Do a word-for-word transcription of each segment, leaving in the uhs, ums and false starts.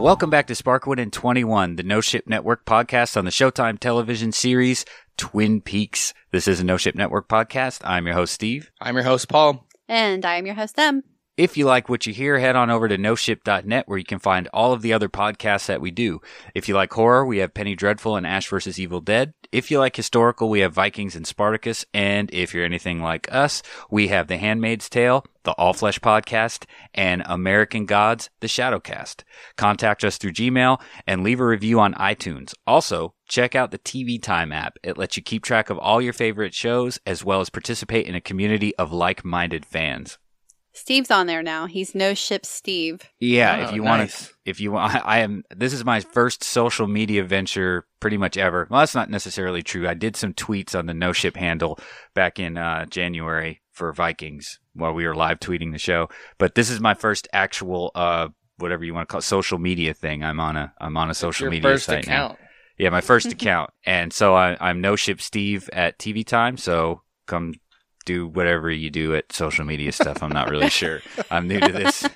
Welcome back to Sparkwood and twenty-one, the No Ship Network podcast on the Showtime television series Twin Peaks. This is a No Ship Network podcast. I'm your host, Steve. I'm your host, Paul. And I am your host, Em. If you like what you hear, head on over to no ship dot net where you can find all of the other podcasts that we do. If you like horror, we have Penny Dreadful and Ash versus. Evil Dead. If you like historical, we have Vikings and Spartacus. And if you're anything like us, we have The Handmaid's Tale, the All Flesh Podcast, and American Gods, the Shadowcast. Contact us through Gmail and leave a review on iTunes. Also, check out the T V Time app. It lets you keep track of all your favorite shows as well as participate in a community of like-minded fans. Steve's on there now. He's No Ship Steve. Yeah, oh, if you nice. want to, if you want, I am, this is my first social media venture pretty much ever. Well, that's not necessarily true. I did some tweets on the No Ship handle back in uh, January for Vikings while we were live tweeting the show. But this is my first actual, uh, whatever you want to call it, social media thing. I'm on a, I'm on a social your media first site account. now. Yeah, my first account. And so I, I'm No Ship Steve at T V Time. So come do whatever you do at social media stuff. I'm not really sure. I'm new to this.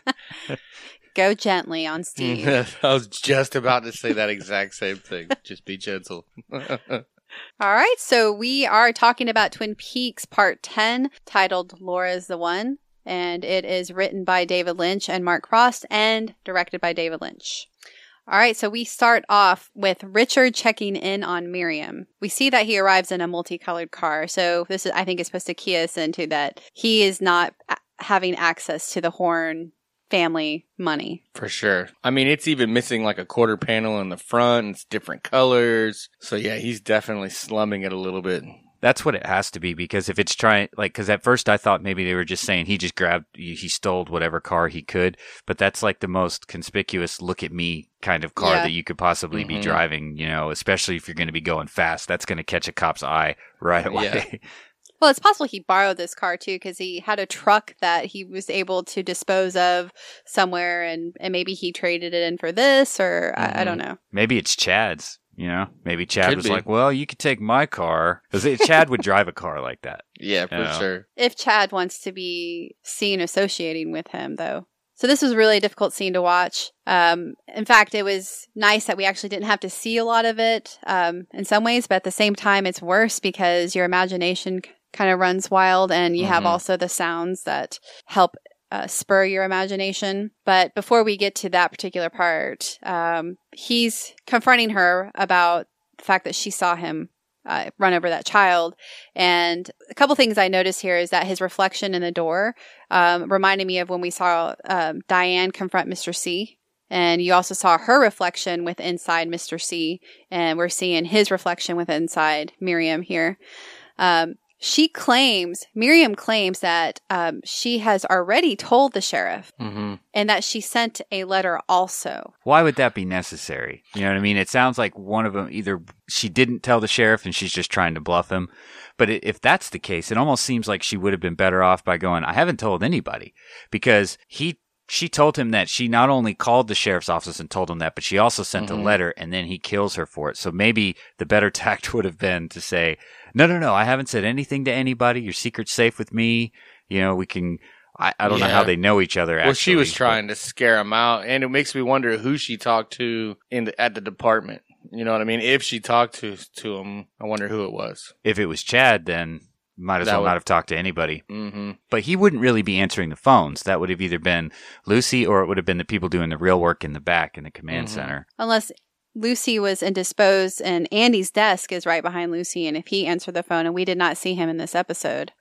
Go gently on Steve. I was just about to say that exact same thing. Just be gentle. All right, so we are talking about Twin Peaks Part ten, titled Laura's the One, and it is written by David Lynch and Mark Frost and directed by David Lynch. All right, so we start off with Richard checking in on Miriam. We see that he arrives in a multicolored car, so this is, I think, is supposed to key us into that he is not a- having access to the Horn family money. For sure. I mean, it's even missing like a quarter panel in the front. It's different colors. So yeah, he's definitely slumming it a little bit. That's what it has to be, because if it's trying, like, because at first I thought maybe they were just saying he just grabbed, he stole whatever car he could, but that's like the most conspicuous look at me kind of car Yeah. that you could possibly Mhm. be driving, you know, especially if you're going to be going fast. That's going to catch a cop's eye right away. Well, it's possible he borrowed this car, too, because he had a truck that he was able to dispose of somewhere, and, and maybe he traded it in for this, or I, I don't know. Maybe it's Chad's, you know, maybe Chad Could was be. like, well, you could take my car. Because Chad would drive a car like that. Yeah, for Yeah. sure. If Chad wants to be seen associating with him, though. So this was really a difficult scene to watch. Um, in fact, it was nice that we actually didn't have to see a lot of it um, in some ways, but at the same time, it's worse because your imagination kind of runs wild, and you have Mhm. also the sounds that help uh, spur your imagination. But before we get to that particular part, um, he's confronting her about the fact that she saw him uh, run over that child. And a couple things I noticed here is that his reflection in the door um, reminded me of when we saw um, Diane confront Mister C. And you also saw her reflection with inside Mister C. And we're seeing his reflection with inside Miriam here. Um, She claims, Miriam claims that um, she has already told the sheriff Mm-hmm. and that she sent a letter also. Why would that be necessary? You know what I mean? It sounds like one of them, either she didn't tell the sheriff and she's just trying to bluff him. But i- if that's the case, it almost seems like she would have been better off by going, I haven't told anybody, because he, she told him that she not only called the sheriff's office and told him that, but she also sent Mhm. a letter, and then he kills her for it. So maybe the better tact would have been to say, no, no, no, I haven't said anything to anybody. Your secret's safe with me. You know, we can, I, I don't know Yeah. how they know each other. Well, she was actually, trying to scare him out, and it makes me wonder who she talked to in the, at the department. You know what I mean? If she talked to to him, I wonder who it was. but if it was Chad, then might as That well would- not have talked to anybody. Mm-hmm. But he wouldn't really be answering the phones. That would have either been Lucy, or it would have been the people doing the real work in the back in the command Mhm. center. Unless Lucy was indisposed and Andy's desk is right behind Lucy. And if he answered the phone, and we did not see him in this episode.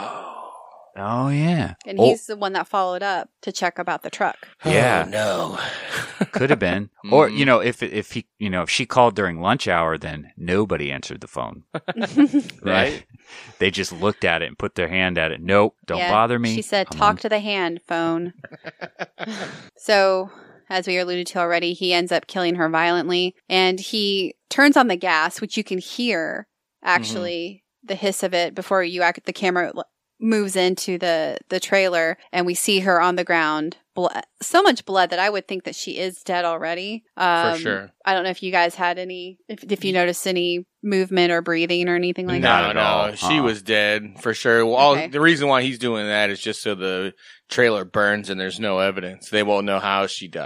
Oh, yeah. And Oh, he's the one that followed up to check about the truck. Yeah. Oh, no. could have been. Or, Mhm. you know, if if he, you know, if she called during lunch hour, then nobody answered the phone. Right? They just looked at it and put their hand at it. Nope, don't Yeah, bother me. She said, I'm talk on- to the hand phone. So, as we alluded to already, he ends up killing her violently. And he turns on the gas, which you can hear, actually, the hiss of it before you act, the camera l- moves into the, the trailer. And we see her on the ground. Blood, so much blood that I would think that she is dead already. Um, For sure. I don't know if you guys had any, if, if you noticed any movement or breathing or anything like no, that. Not at no, all. she Uh-uh. was dead for sure. Well, all, Okay. the reason why he's doing that is just so the trailer burns and there's no evidence. They won't know how she died.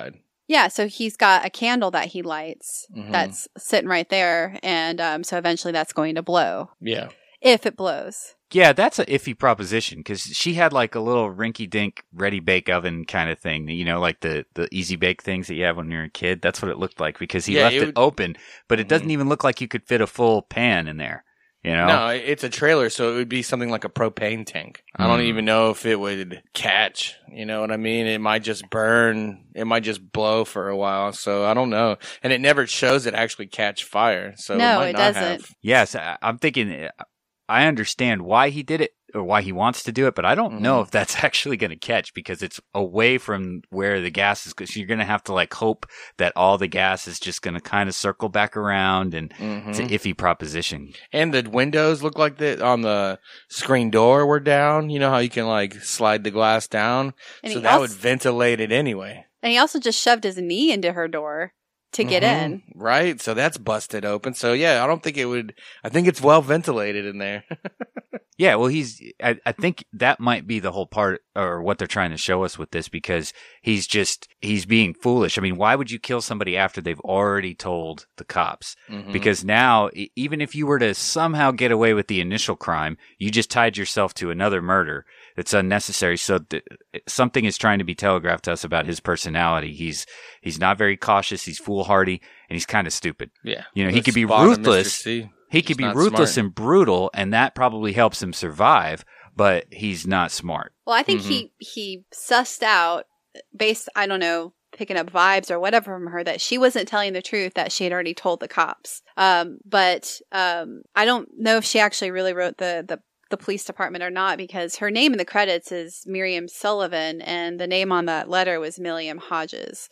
Yeah, so he's got a candle that he lights Mhm. that's sitting right there, and um, so eventually that's going to blow. Yeah. If it blows. Yeah, that's a iffy proposition because she had like a little rinky-dink ready-bake oven kind of thing, you know, like the, the easy-bake things that you have when you're a kid. That's what it looked like because he Yeah, left it it, would- open, but it doesn't Mhm. even look like you could fit a full pan in there, you know? No, it's a trailer, so it would be something like a propane tank. I don't Mm. even know if it would catch. You know what I mean? It might just burn. It might just blow for a while. So I don't know. And it never shows it actually catch fire. So No, it, might it not doesn't. have. Yes, I- I'm thinking, I understand why he did it or why he wants to do it, but I don't know Mhm. if that's actually going to catch because it's away from where the gas is. Because you're going to have to like hope that all the gas is just going to kind of circle back around, and Mhm. it's an iffy proposition. And the windows look like that on the screen door were down. You know how you can like slide the glass down? And so he that also, would ventilate it anyway. and he also just shoved his knee into her door to get Mhm. in. Right? So that's busted open. So yeah, I don't think it would. I think it's well ventilated in there. Yeah, well, he's. I, I think that might be the whole part, or what they're trying to show us with this, because he's just he's being foolish. I mean, why would you kill somebody after they've already told the cops? Mhm. Because now, e- even if you were to somehow get away with the initial crime, you just tied yourself to another murder that's unnecessary. So th- something is trying to be telegraphed to us about his personality. He's he's not very cautious. He's foolhardy, and he's kind of stupid. Yeah. You know, he The could be spot of Mister ruthless. C. He Just could be not ruthless smart. and brutal, and that probably helps him survive, but he's not smart. Well, I think Mhm. he he sussed out based, I don't know, picking up vibes or whatever from her that she wasn't telling the truth, that she had already told the cops. Um, but um, I don't know if she actually really wrote the the the police department or not, because her name in the credits is Miriam Sullivan and the name on that letter was Milliam Hodges.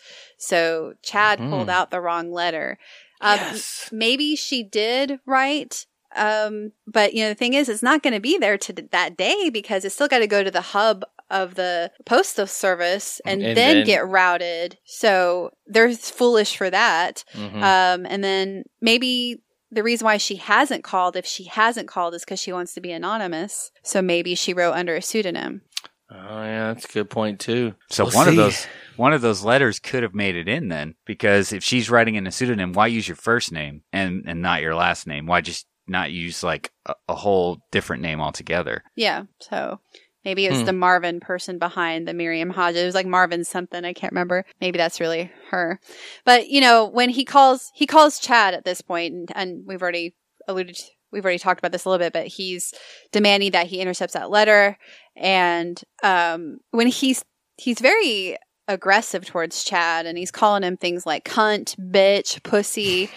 So Chad Hmm. pulled out the wrong letter. Um, Yes. Maybe she did write, um, but you know the thing is, it's not going to be there to that day because it's still got to go to the hub of the postal service and, And then, then- get routed. So they're foolish for that. Mhm. Um, and then maybe the reason why she hasn't called, if she hasn't called, is because she wants to be anonymous. So maybe she wrote under a pseudonym. Oh yeah, that's a good point too. So We'll one of see. those one of those letters could have made it in then, because if she's writing in a pseudonym, why use your first name and and not your last name? Why just not use like a, a whole different name altogether? Yeah. So maybe it was Hmm. the Marvin person behind the Miriam Hodges. It was like Marvin something. I can't remember. Maybe that's really her. But, you know, when he calls, he calls Chad at this point, and, and we've already alluded to, we've already talked about this a little bit, but he's demanding that he intercepts that letter. And um, when he's, he's very aggressive towards Chad, and he's calling him things like cunt, bitch, pussy.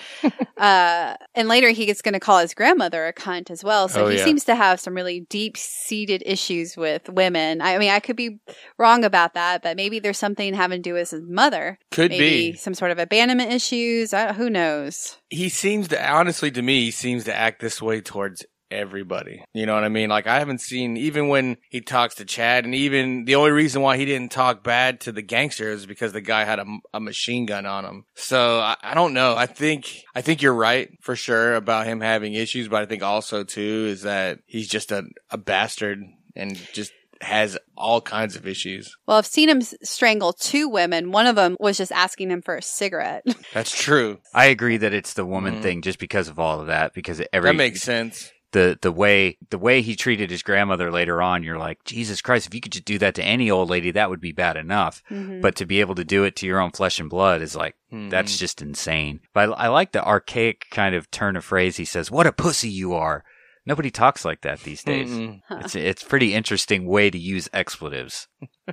uh, and later he is going to call his grandmother a cunt as well. So Oh, he yeah. seems to have some really deep seated issues with women. I mean, I could be wrong about that, but maybe there's something having to do with his mother. Could Maybe be. some sort of abandonment issues. I, who knows? He seems to, honestly, to me, he seems to act this way towards everybody. You know what I mean? Like, I haven't seen, even when he talks to Chad, and even the only reason why he didn't talk bad to the gangster is because the guy had a, a machine gun on him. So I, I don't know. I think, I think you're right for sure about him having issues, but I think also too is that he's just a, a bastard and just has all kinds of issues. Well, I've seen him s- strangle two women. One of them was just asking him for a cigarette. That's true. I agree that it's the woman Mhm. thing just because of all of that. Because every That makes sense. the the way the way he treated his grandmother later on, you're like, Jesus Christ! If you could just do that to any old lady, that would be bad enough. Mhm. But to be able to do it to your own flesh and blood is like, that's Mhm. just insane. But I, I like the archaic kind of turn of phrase. He says, "What a pussy you are." Nobody talks like that these days. Mm-mm. It's it's a pretty interesting way to use expletives.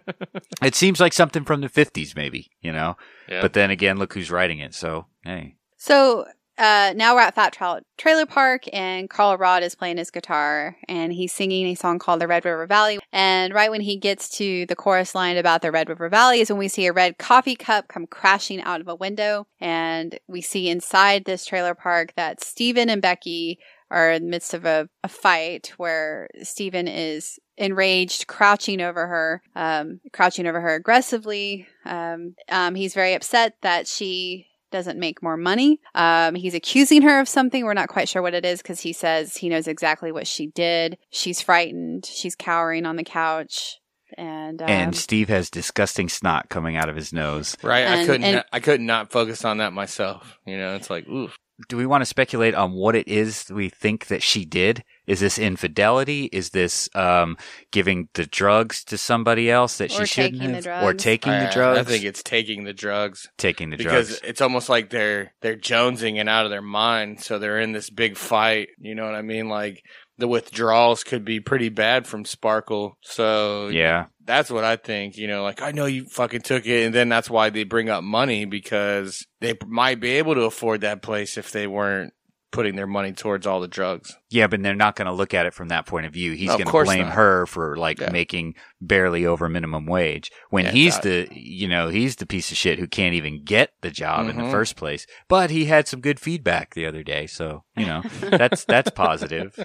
It seems like something from the fifties, maybe, you know. Yeah. But then again, look who's writing it. So hey, So uh, now we're at Fat Trout Trailer Park, and Carl Rod is playing his guitar, and he's singing a song called The Red River Valley. And right when he gets to the chorus line about the Red River Valley is when we see a red coffee cup come crashing out of a window. And we see inside this trailer park that Stephen and Becky are in the midst of a, a fight where Stephen is enraged, crouching over her, um, crouching over her aggressively. Um, um, he's very upset that she doesn't make more money. Um, he's accusing her of something. We're not quite sure what it is because he says he knows exactly what she did. She's frightened. She's cowering on the couch. And um, and Steve has disgusting snot coming out of his nose. Right. And- I couldn't. and- I could not focus on that myself. You know, it's like, oof. Do we want to speculate on what it is we think that she did? Is this infidelity? Is this um, giving the drugs to somebody else that she Or shouldn't taking the have? drugs. Or taking I, the drugs? I think it's taking the drugs. taking the Because drugs. it's almost like they're they're jonesing and out of their mind, so they're in this big fight. You know what I mean? Like the withdrawals could be pretty bad from Sparkle. So Yeah. that's what I think. You know, like I know you fucking took it, and then that's why they bring up money because they might be able to afford that place if they weren't putting their money towards all the drugs. Yeah, but they're not going to look at it from that point of view. He's No, of going to course blame not. her for like Yeah. making barely over minimum wage when Yeah, he's got the, you know, he's the piece of shit who can't even get the job in the Mhm. first place. But he had some good feedback the other day, so you know that's that's positive.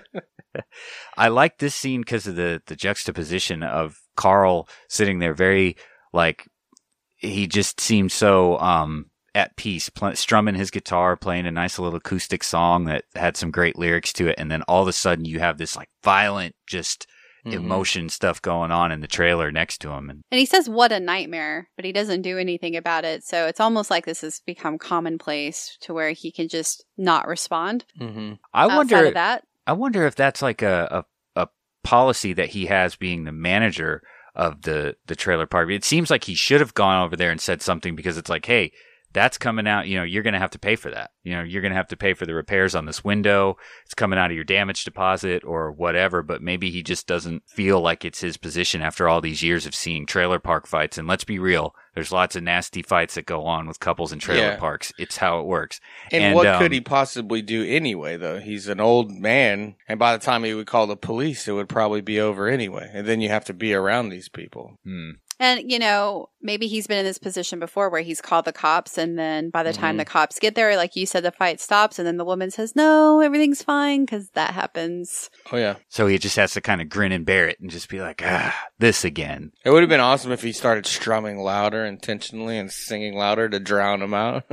I like this scene because of the the juxtaposition of Carl sitting there, very like he just seemed so um at peace, pl- strumming his guitar, playing a nice little acoustic song that had some great lyrics to it. And then all of a sudden you have this like violent, just Mhm. emotion stuff going on in the trailer next to him. And And he says, what a nightmare, but he doesn't do anything about it. So it's almost like this has become commonplace to where he can just not respond. Mm-hmm. I outside wonder, of that. I wonder if that's like a, a, a policy that he has being the manager of the, the trailer park. It seems like he should have gone over there and said something because it's like, hey, that's coming out, you know, you're going to have to pay for that. You know, you're going to have to pay for the repairs on this window. It's coming out of your damage deposit or whatever, but maybe he just doesn't feel like it's his position after all these years of seeing trailer park fights. And let's be real, there's lots of nasty fights that go on with couples in trailer Yeah. parks. It's how it works. And, And, what um, could he possibly do anyway, though? He's an old man, and by the time he would call the police, it would probably be over anyway. And then you have to be around these people. Hmm. And, you know, maybe he's been in this position before where he's called the cops. And then by the time Mhm. the cops get there, like you said, the fight stops. And then the woman says, no, everything's fine, because that happens. Oh, yeah. So he just has to kind of grin and bear it and just be like, ah, this again. It would have been awesome if he started strumming louder intentionally and singing louder to drown him out.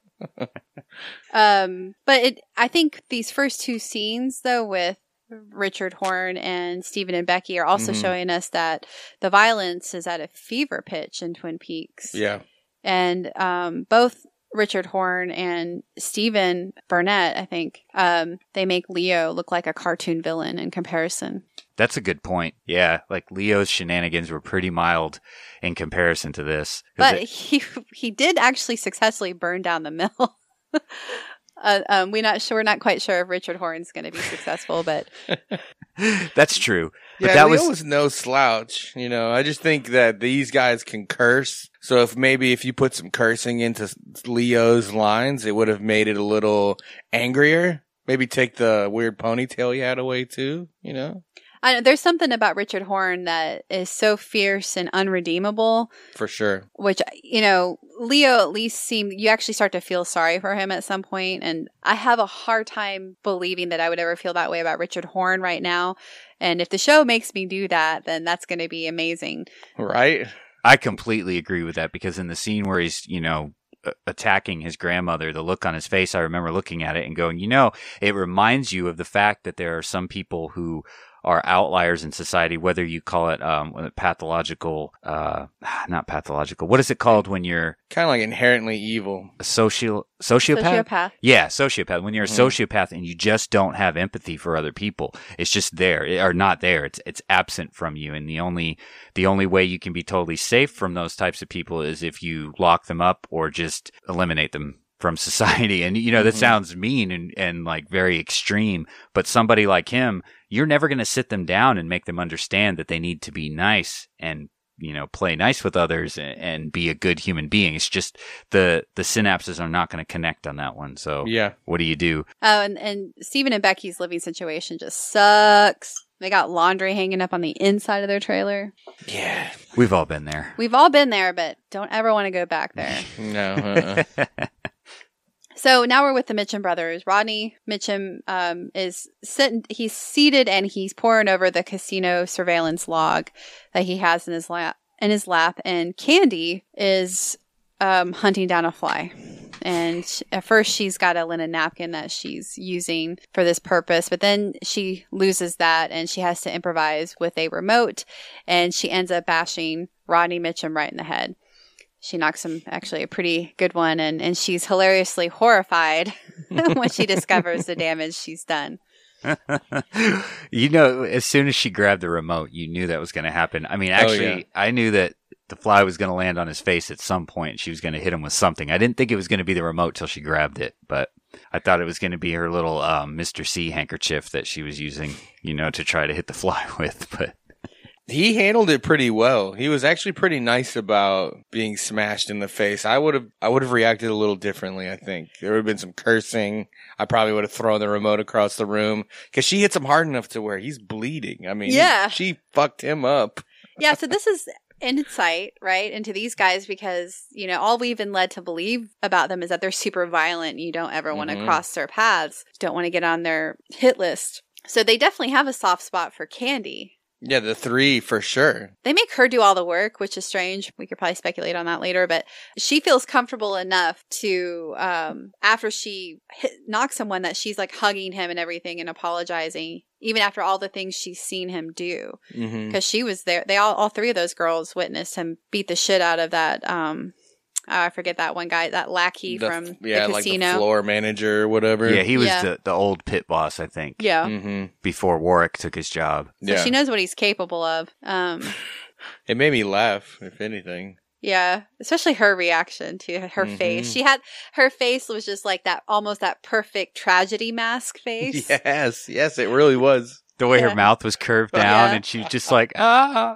Um, but it, I think these first two scenes, though, with Richard Horn and Stephen and Becky are also Mhm. showing us that the violence is at a fever pitch in Twin Peaks. Yeah. And um, both Richard Horn and Stephen Burnett, I think, um, they make Leo look like a cartoon villain in comparison. That's a good point. Yeah, like Leo's shenanigans were pretty mild in comparison to this. 'Cause But it- he he did actually successfully burn down the mill. uh, um, we're not sure, we're not quite sure if Richard Horn's going to be successful, but that's true. But yeah, that Leo was, was no slouch. You know, I just think that these guys can curse. So if maybe if you put some cursing into Leo's lines, it would have made it a little angrier. Maybe take the weird ponytail he had away too, you know? I know, there's something about Richard Horn that is so fierce and unredeemable, For sure. which, you know, Leo at least seemed, you actually start to feel sorry for him at some point. And I have a hard time believing that I would ever feel that way about Richard Horn right now. And if the show makes me do that, then that's going to be amazing. Right? I completely agree with that because in the scene where he's, you know, a- attacking his grandmother, the look on his face, I remember looking at it and going, you know, it reminds you of the fact that there are some people who are outliers in society, whether you call it um, pathological, uh, not pathological. What is it called when you're Kind of like inherently evil. a social sociopath? Sociopath. Yeah, sociopath. When you're a Mhm. sociopath and you just don't have empathy for other people, it's just there or not there. It's it's absent from you, and the only the only way you can be totally safe from those types of people is if you lock them up or just eliminate them from society. And you know that Mhm. sounds mean and and like very extreme, but somebody like him, you're never going to sit them down and make them understand that they need to be nice and, you know, play nice with others and, and be a good human being. It's just the the synapses are not going to connect on that one. So Yeah. what do you do? Oh, and, and Stephen and Becky's living situation just sucks. They got laundry hanging up on the inside of their trailer. Yeah. We've all been there. We've all been there, but don't ever want to go back there. No. Uh-uh. So now we're with the Mitchum brothers. Rodney Mitchum um, is sitting, he's seated and he's poring over the casino surveillance log that he has in his lap. In his lap, and Candy is um, hunting down a fly. And sh- at first, she's got a linen napkin that she's using for this purpose, but then she loses that and she has to improvise with a remote, and she ends up bashing Rodney Mitchum right in the head. She knocks him actually a pretty good one, and, and she's hilariously horrified when she discovers the damage she's done. You know, as soon as she grabbed the remote, you knew that was going to happen. I mean, actually, Oh, yeah. I knew that the fly was going to land on his face at some point. She was going to hit him with something. I didn't think it was going to be the remote till she grabbed it, but I thought it was going to be her little um, Mister C handkerchief that she was using, you know, to try to hit the fly with. But He handled it pretty well. He was actually pretty nice about being smashed in the face. I would have, I would have reacted a little differently. I think there would have been some cursing. I probably would have thrown the remote across the room because she hits him hard enough to where he's bleeding. I mean, Yeah. she fucked him up. Yeah, so this is insight, right, into these guys because, you know, all we've been led to believe about them is that they're super violent. You don't ever want to Mhm. cross their paths, don't want to get on their hit list. So they definitely have a soft spot for Candy. Yeah, the three for sure. They make her do all the work, which is strange. We could probably speculate on that later, but she feels comfortable enough to, um, after she hit, knocks someone, that she's like hugging him and everything and apologizing, even after all the things she's seen him do. Mm-hmm. Because she was there. They all, all three of those girls witnessed him beat the shit out of that, um, oh, I forget that one guy, that lackey The- from yeah, the like the casino. floor manager or whatever. yeah, he was Yeah. the, the old pit boss, I think, yeah. Mm-hmm. before Warwick took his job. So Yeah. she knows what he's capable of. Um, It made me laugh, if anything. Yeah, especially her reaction to her Mhm. face. She had her face was just like that, almost that perfect tragedy mask face. Yes, yes, it really was. The way Yeah. her mouth was curved down, Yeah. and she was just like, ah.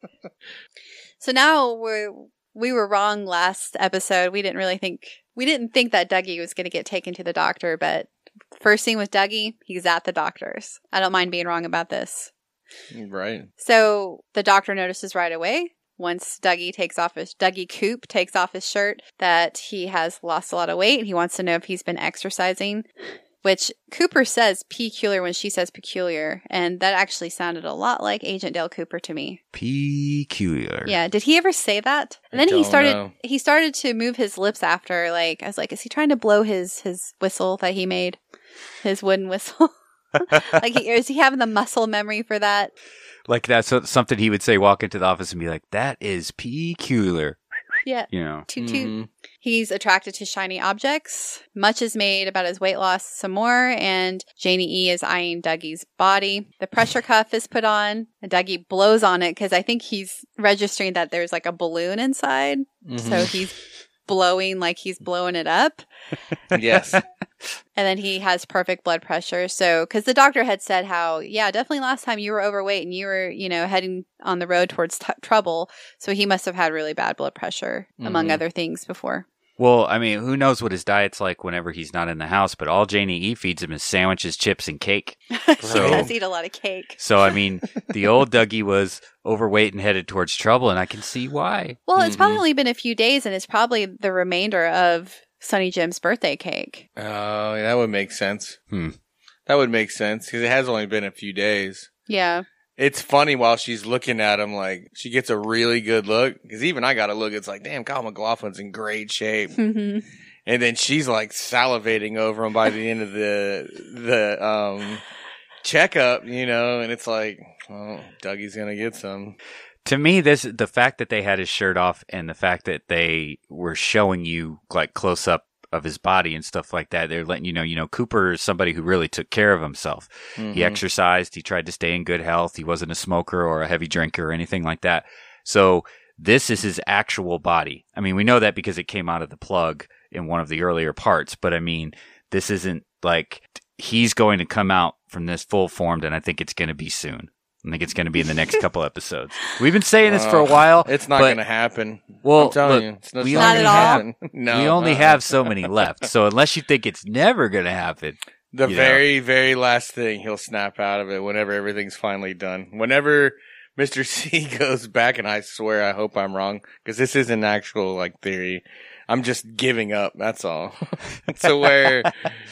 So now we're we were wrong last episode. We didn't really think we didn't think that Dougie was going to get taken to the doctor, but first scene with Dougie, he's at the doctor's. I don't mind being wrong about this. Right. So the doctor notices right away, once Dougie takes off his Dougie Coop takes off his shirt, that he has lost a lot of weight. He wants to know if he's been exercising, which Cooper says peculiar when she says peculiar, and that actually sounded a lot like Agent Dale Cooper to me. Peculiar. Yeah, did he ever say that? And I then he don't started know. he started to move his lips after, like I was like, is he trying to blow his his whistle that he made? His wooden whistle? Like, he, is he having the muscle memory for that? Like that's so- something he would say, walk into the office and be like, that is peculiar. Yeah. You know, Toot toot. Mhm. He's attracted to shiny objects. Much is made about his weight loss some more, and Janie E is eyeing Dougie's body. The pressure cuff is put on, and Dougie blows on it because I think he's registering that there's like a balloon inside. Mhm. So he's blowing like he's blowing it up. Yes. And then he has perfect blood pressure. So, because the doctor had said how, yeah, definitely last time you were overweight and you were, you know, heading on the road towards t- trouble. So he must have had really bad blood pressure, among Mhm. other things, before. well, I mean, who knows what his diet's like whenever he's not in the house, but all Janie E feeds him is sandwiches, chips, and cake. So, he does eat a lot of cake. So, I mean, the old Dougie was overweight and headed towards trouble, and I can see why. Well, it's probably Mhm. only been a few days, and it's probably the remainder of Sonny Jim's birthday cake. Oh, that would make sense. Hmm. That would make sense because it has only been a few days. Yeah. It's funny while she's looking at him, like she gets a really good look. Because even I got a look. It's like, damn, Kyle MacLachlan's in great shape. hmm And then she's like salivating over him by the end of the the um checkup, you know. And it's like, oh, Dougie's gonna get some. To me, this the fact that they had his shirt off and the fact that they were showing you like close up of his body and stuff like that, they're letting you know, you know, Cooper is somebody who really took care of himself. He Mhm. exercised, he tried to stay in good health, he wasn't a smoker or a heavy drinker or anything like that. So this is his actual body. I mean, we know that because it came out of the plug in one of the earlier parts, but I mean, this isn't like he's going to come out from this full formed, and I think it's going to be soon. I think it's going to be in the next couple episodes. We've been saying this for a Oh, while. It's not but- going to happen. Well, I'm telling look, you, it's, it's we not only going to have- happen. No, we only uh-uh. have so many left. So unless you think it's never going to happen, The you know. very, very last thing, he'll snap out of it whenever everything's finally done. Whenever Mister C goes back, and I swear I hope I'm wrong, because this isn't actual, like, theory. I'm just giving up, that's all. So where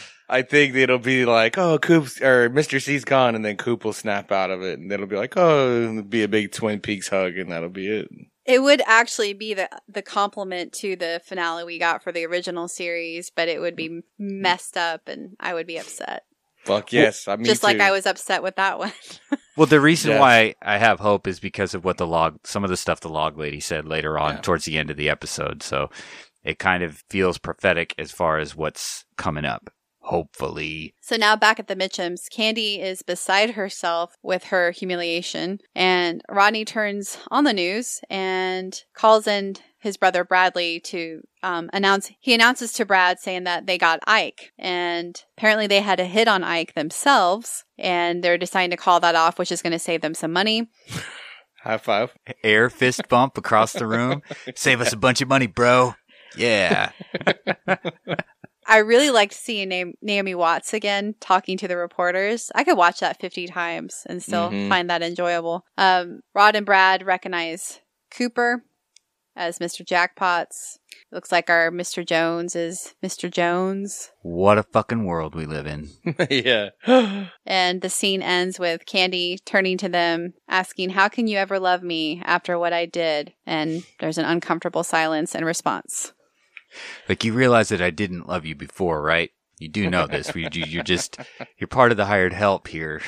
I think it'll be like, oh, Coop's, or Mister C's gone, and then Coop will snap out of it, and it'll be like, oh, it'll be a big Twin Peaks hug, and that'll be it. It would actually be the the compliment to the finale we got for the original series, but it would be messed up and I would be upset. Fuck yes. I mean, Just like too. I was upset with that one. Well, the reason Yes. why I have hope is because of what the log, some of the stuff the log lady said later on Yeah. towards the end of the episode. So it kind of feels prophetic as far as what's coming up. Hopefully. So now back at the Mitchums, Candy is beside herself with her humiliation, and Rodney turns on the news and calls in his brother Bradley to um, announce. He announces to Brad saying that they got Ike, and apparently they had a hit on Ike themselves, and they're deciding to call that off, which is going to save them some money. High five. Air fist bump across the room. Save us a bunch of money, bro. Yeah. I really liked seeing Na- Naomi Watts again talking to the reporters. I could watch that fifty times and still Mhm. find that enjoyable. Um, Rod and Brad recognize Cooper as Mister Jackpots. Looks like our Mister Jones is Mister Jones. What a fucking world we live in. Yeah. And the scene ends with Candy turning to them, asking, "How can you ever love me after what I did?" And there's an uncomfortable silence in response. Like, you realize that I didn't love you before, right? You do know this. You, you- you're just, you're part of the hired help here.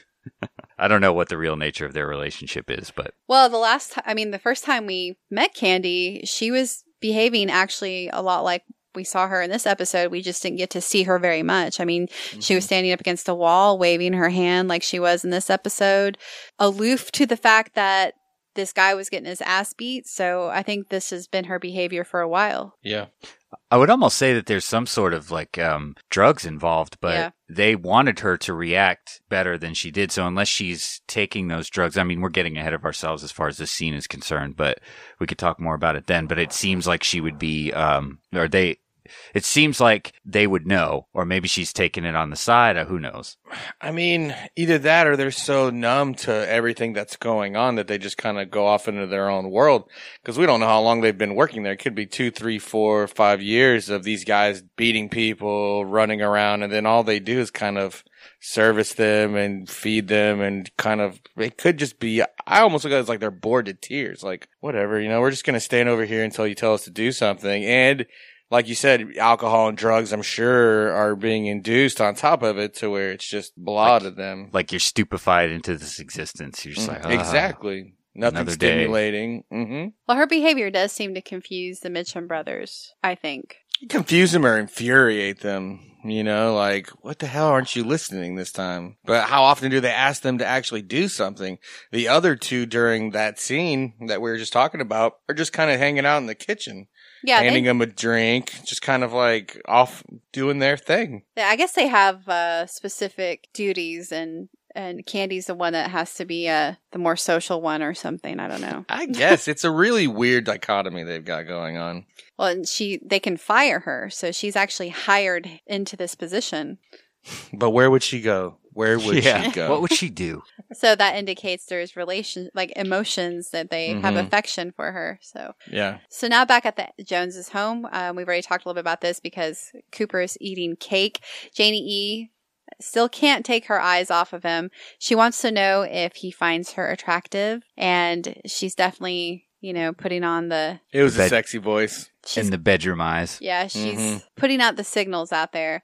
I don't know what the real nature of their relationship is, but Well, the last time, I mean, the first time we met Candy, she was behaving actually a lot like we saw her in this episode. We just didn't get to see her very much. I mean, she was standing up against a wall, waving her hand like she was in this episode, aloof to the fact that this guy was getting his ass beat. So I think this has been her behavior for a while. Yeah. I would almost say that there's some sort of like um, drugs involved, but Yeah. they wanted her to react better than she did. So unless she's taking those drugs, I mean, we're getting ahead of ourselves as far as this scene is concerned, but we could talk more about it then. But it seems like she would be, um, or they, it seems like they would know, or maybe she's taking it on the side. Or who knows? I mean, either that or they're so numb to everything that's going on that they just kind of go off into their own world. Because we don't know how long they've been working there. It could be two, three, four, five years of these guys beating people, running around, and then all they do is kind of service them and feed them and kind of, it could just be, I almost look at it as like they're bored to tears. Like, whatever, you know, we're just going to stand over here until you tell us to do something. And like you said, alcohol and drugs, I'm sure, are being induced on top of it to where it's just blah Like- to them. Like you're stupefied into this existence. You're just like, ah. Exactly. Nothing another day. stimulating. Mm-hmm. Well, her behavior does seem to confuse the Mitchum brothers, I think. Confuse them or infuriate them. You know, like, what the hell aren't you listening this time? But how often do they ask them to actually do something? The other two during that scene that we were just talking about are just kind of hanging out in the kitchen. Yeah, handing they, them a drink, just kind of like off doing their thing. I guess they have uh, specific duties, and and Candy's the one that has to be uh, the more social one or something. I don't know. I guess it's a really weird dichotomy they've got going on. Well, and she they can fire her, so she's actually hired into this position. But where would she go? Where would yeah. she go? What would she do? So that indicates there's relation, like emotions that they have Mhm. affection for her. So Yeah. so now back at the Joneses' home, um, we've already talked a little bit about this because Cooper is eating cake. Janie E. still can't take her eyes off of him. She wants to know if he finds her attractive, and she's definitely, you know, putting on the It was Bet- a sexy voice. she's In the bedroom eyes. yeah, she's Mhm. putting out the signals out there,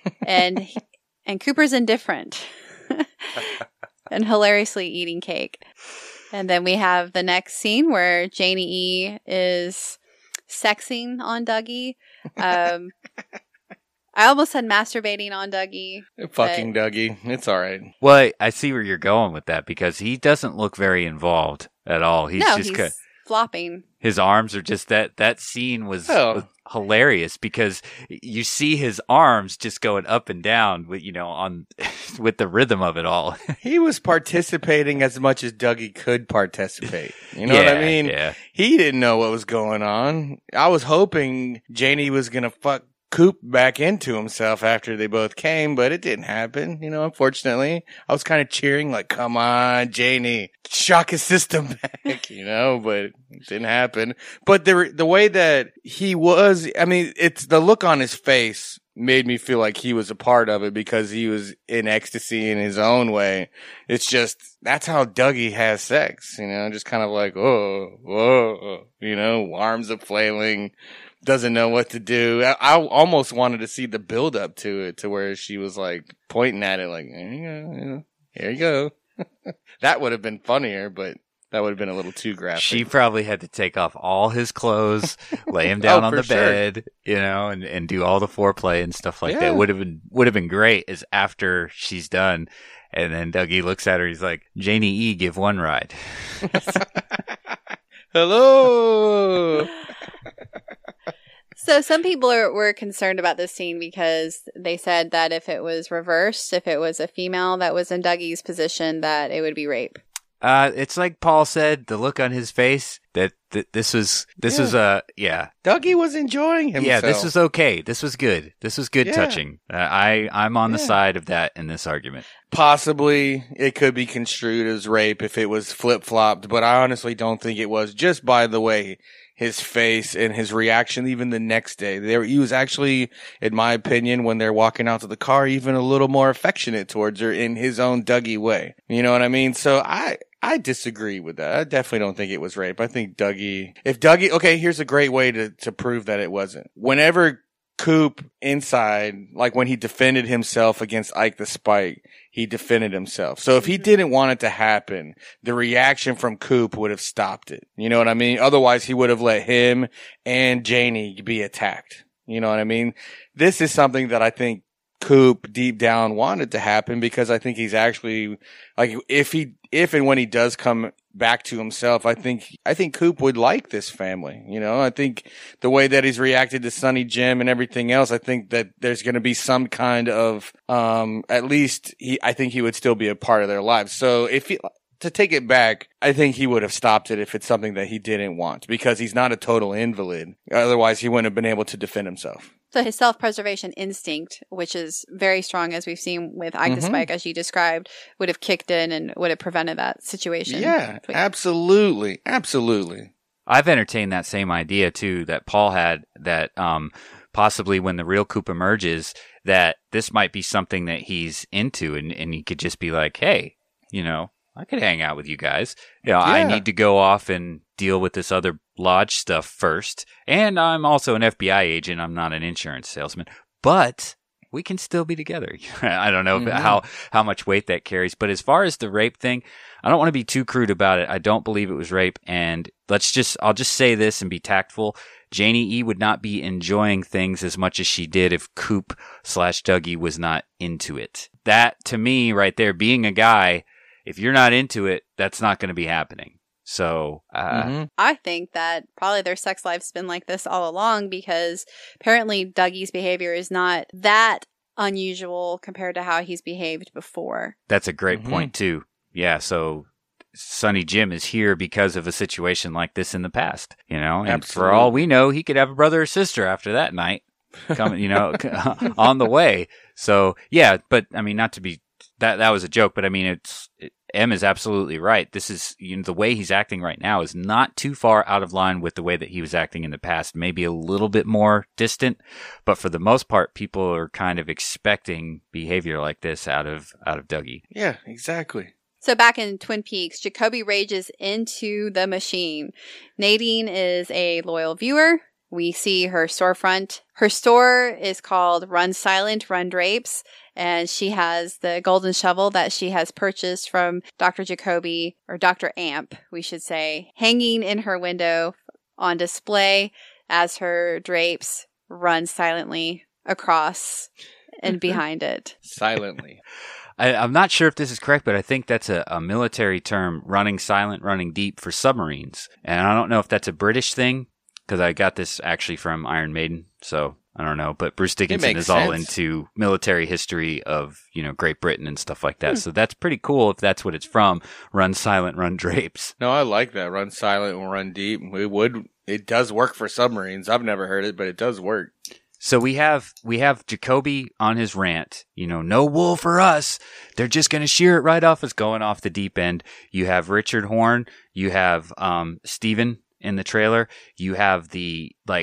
and and Cooper's indifferent and hilariously eating cake. And then we have the next scene where Janie E is sexing on Dougie. Um, I almost said masturbating on Dougie. Fucking Dougie. It's all right. Well, I see where you're going with that because he doesn't look very involved at all. He's no, just he's ca- flopping. his arms are just that that scene was, Oh. was hilarious because you see his arms just going up and down with, you know, on with the rhythm of it all. He was participating as much as Dougie could participate. You know what I Yeah, mean? Yeah. He didn't know what was going on. I was hoping Janie was going to fuck Coop back into himself after they both came, but it didn't happen. You know, unfortunately, I was kind of cheering like, come on, Janie, shock his system back, you know, but it didn't happen. But the, the way that he was, I mean, it's the look on his face made me feel like he was a part of it because he was in ecstasy in his own way. It's just, that's how Dougie has sex, you know, just kind of like, oh, whoa, you know, arms are flailing, doesn't know what to do. I, I almost wanted to see the build up to it, to where she was like pointing at it like, here you go, you know, here you go. That would have been funnier, but that would have been a little too graphic. She probably had to take off all his clothes, lay him down Oh, on the for sure. bed, you know, and, and do all the foreplay and stuff like Yeah. that. Would have been would have been great is after she's done, and then Dougie looks at her. He's like, "Janie E, give one ride." Hello. So some people are, were concerned about this scene because they said that if it was reversed, if it was a female that was in Dougie's position, that it would be rape. Uh, it's like Paul said, the look on his face that th- this was this Yeah. was uh yeah Dougie was enjoying himself. yeah this was okay. This was good. This was good Yeah. touching. Uh, I I'm on the Yeah. side of that in this argument. Possibly it could be construed as rape if it was flip flopped, but I honestly don't think it was, just by the way his face and his reaction even the next day. There, he was actually, in my opinion, when they're walking out to the car, even a little more affectionate towards her in his own Dougie way. You know what I mean? So I, I disagree with that. I definitely don't think it was rape. I think Dougie, if Dougie, okay, here's a great way to, to prove that it wasn't. Whenever Coop inside, like when he defended himself against Ike the Spike, he defended himself. So if he didn't want it to happen, the reaction from Coop would have stopped it. You know what I mean? Otherwise, he would have let him and Janie be attacked. You know what I mean? This is something that I think Coop deep down wanted to happen, because I think he's actually, like, if he, if and when he does come back to himself, I think, I think Coop would like this family. You know, I think the way that he's reacted to Sonny Jim and everything else, I think that there's going to be some kind of, um, at least he, I think he would still be a part of their lives. So if he, to take it back, I think he would have stopped it if it's something that he didn't want, because he's not a total invalid. Otherwise, he wouldn't have been able to defend himself. So his self-preservation instinct, which is very strong, as we've seen with Ike the Mhm. Spike, as you described, would have kicked in and would have prevented that situation. Yeah, absolutely. Absolutely. I've entertained that same idea too that Paul had, that um, possibly when the real Coop emerges, that this might be something that he's into, and, and he could just be like, hey, you know, I could hang out with you guys. You know, I Yeah. need to go off and deal with this other lodge stuff first. And I'm also an F B I agent. I'm not an insurance salesman, but we can still be together. I don't know if, Mhm. how, how much weight that carries. But as far as the rape thing, I don't want to be too crude about it. I don't believe it was rape. And let's just, I'll just say this and be tactful. Janie E would not be enjoying things as much as she did if Coop slash Dougie was not into it. That, to me, right there, being a guy, if you're not into it, that's not going to be happening. So, uh, Mhm. I think that probably their sex life's been like this all along, because apparently Dougie's behavior is not that unusual compared to how he's behaved before. that's a great Mhm. point, too. Yeah, so Sonny Jim is here because of a situation like this in the past, you know? And for all we know, he could have a brother or sister after that night coming, you know, on the way. So, yeah, but I mean, not to be, that that was a joke, but I mean, it's, it, M is absolutely right. This is, you know, the way he's acting right now is not too far out of line with the way that he was acting in the past. Maybe a little bit more distant, but for the most part, people are kind of expecting behavior like this out of out of Dougie. Yeah, exactly. So back in Twin Peaks, Jacoby rages into the machine. Nadine is a loyal viewer. We see her storefront. Her store is called Run Silent, Run Drapes, and she has the golden shovel that she has purchased from Doctor Jacoby, or Doctor Amp, we should say, hanging in her window on display as her drapes run silently across and behind it. Silently. I, I'm not sure if this is correct, but I think that's a, a military term, running silent, running deep, for submarines. And I don't know if that's a British thing, because I got this actually from Iron Maiden, so I don't know. But Bruce Dickinson makes is all sense. into military history of, you know, Great Britain and stuff like that. So that's pretty cool if that's what it's from. Run silent, run drapes. No, I like that. Run silent and run deep. It would, it does work for submarines. I've never heard it, but it does work. So we have we have Jacoby on his rant. You know, no wool for us. They're just going to shear it right off. It's going off the deep end. You have Richard Horn. You have um, Steven in the trailer. You have the, like,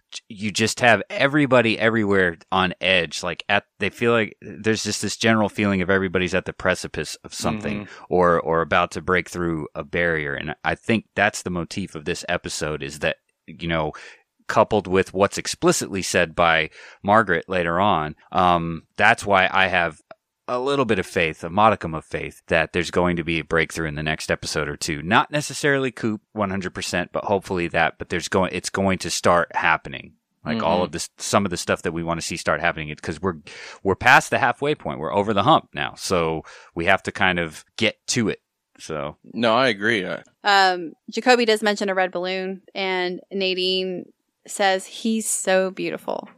you just have everybody everywhere on edge. Like at, they feel like there's just this general feeling of everybody's at the precipice of something mm-hmm. or, or about to break through a barrier. And I think that's the motif of this episode is that, you know, coupled with what's explicitly said by Margaret later on. Um, that's why I have a little bit of faith, a modicum of faith, that there's going to be a breakthrough in the next episode or two. Not necessarily Coop one hundred percent, but hopefully that, but there's going, it's going to start happening. Like mm-hmm. all of this, some of the stuff that we want to see start happening, because we're, we're past the halfway point. We're over the hump now. So we have to kind of get to it. So. No, I agree. Um, Jacoby does mention a red balloon, and Nadine says he's so beautiful.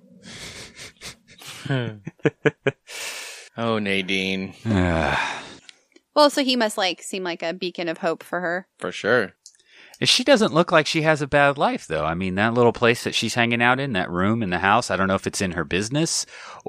Oh, Nadine. Well, so he must like seem like a beacon of hope for her. For sure. She doesn't look like she has a bad life, though. I mean, that little place that she's hanging out in, that room in the house, I don't know if it's in her business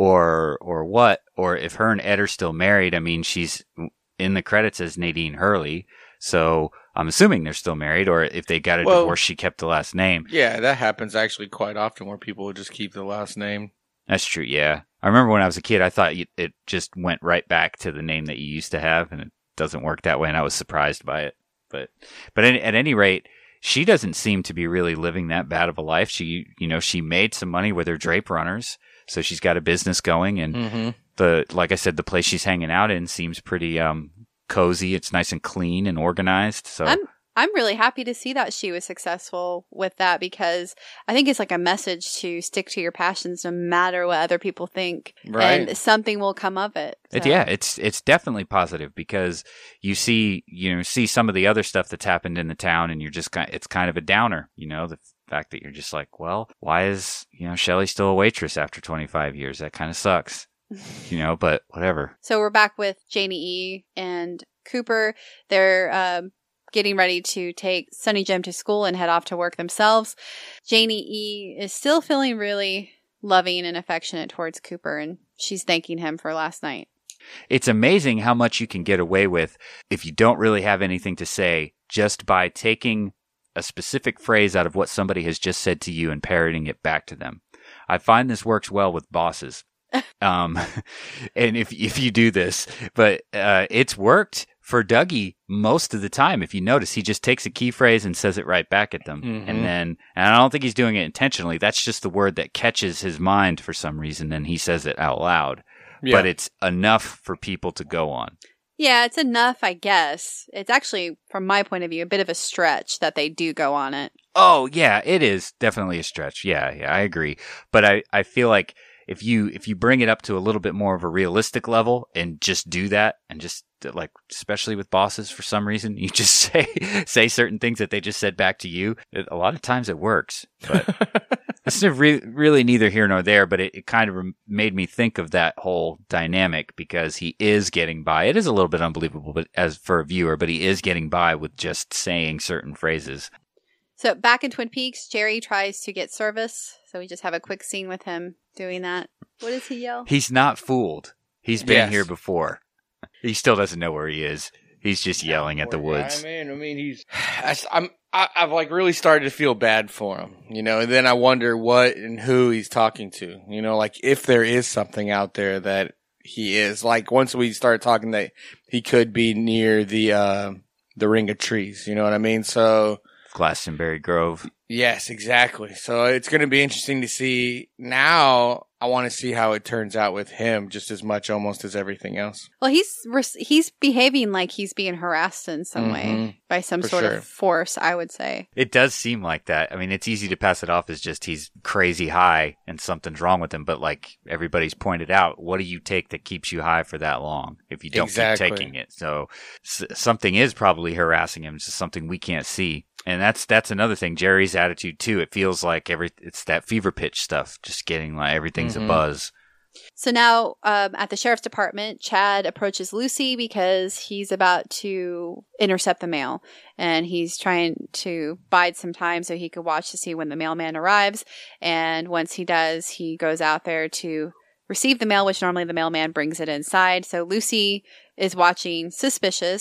or or what, or if her and Ed are still married. I mean, she's in the credits as Nadine Hurley, so I'm assuming they're still married, or if they got a well, divorce, she kept the last name. Yeah, that happens actually quite often where people will just keep the last name. That's true, yeah. I remember when I was a kid, I thought it just went right back to the name that you used to have, and it doesn't work that way, and I was surprised by it. But but at any rate, she doesn't seem to be really living that bad of a life. She, you know, she made some money with her drape runners, so she's got a business going, and mm-hmm. the like I said, the place she's hanging out in seems pretty um, cozy. It's nice and clean and organized. So I'm I'm really happy to see that she was successful with that, because I think it's like a message to stick to your passions no matter what other people think, right. And something will come of it. So. It, yeah, it's it's definitely positive, because you see you know see some of the other stuff that's happened in the town, and you're just kind of, it's kind of a downer, you know, the fact that you're just like, well, why is you know Shelley still a waitress after twenty-five years? That kind of sucks, you know, but whatever. So we're back with Janie E and Cooper. They're um, getting ready to take Sonny Jim to school and head off to work themselves. Janie E is still feeling really loving and affectionate towards Cooper, and she's thanking him for last night. It's amazing how much you can get away with if you don't really have anything to say, just by taking a specific phrase out of what somebody has just said to you and parroting it back to them. I find this works well with bosses. um, and if if you do this, but uh, it's worked for Dougie most of the time. If you notice, he just takes a key phrase and says it right back at them. Mm-hmm. And then, and I don't think he's doing it intentionally. That's just the word that catches his mind for some reason, and he says it out loud. Yeah. But it's enough for people to go on. Yeah, it's enough, I guess. It's actually, from my point of view, a bit of a stretch that they do go on it. Oh, yeah, it is definitely a stretch. Yeah, yeah, I agree. But I, I feel like if you if you bring it up to a little bit more of a realistic level and just do that, and just like, especially with bosses, for some reason, you just say say certain things that they just said back to you. It, a lot of times it works, but it's re- really neither here nor there. But it, it kind of re- made me think of that whole dynamic, because he is getting by. It is a little bit unbelievable, but as for a viewer, but he is getting by with just saying certain phrases. So back in Twin Peaks, Jerry tries to get service. So we just have a quick scene with him doing that. What does he yell? He's not fooled. He's been yes. here before. He still doesn't know where he is. He's just yelling at the woods. I mean, I mean, he's. I, I'm. I, I've like really started to feel bad for him, you know. And then I wonder what and who he's talking to. You know, like if there is something out there that he is. Like once we started talking that he could be near the uh, the ring of trees. You know what I mean? So. Glastonbury Grove. Yes, exactly. So it's going to be interesting to see. Now I want to see how it turns out with him just as much almost as everything else. Well, he's he's behaving like he's being harassed in some mm-hmm. way by some For sort sure. of force, I would say. It does seem like that. I mean, it's easy to pass it off as just he's crazy high and something's wrong with him. But like everybody's pointed out, what do you take that keeps you high for that long if you don't exactly. keep taking it? So s- something is probably harassing him. It's just something we can't see. And that's that's another thing. Jerry's attitude too. It feels like every it's that fever pitch stuff, just getting like everything's mm-hmm. a buzz. So now um, at the sheriff's department, Chad approaches Lucy because he's about to intercept the mail, and he's trying to bide some time so he could watch to see when the mailman arrives. And once he does, he goes out there to receive the mail, which normally the mailman brings it inside. So Lucy is watching, suspicious.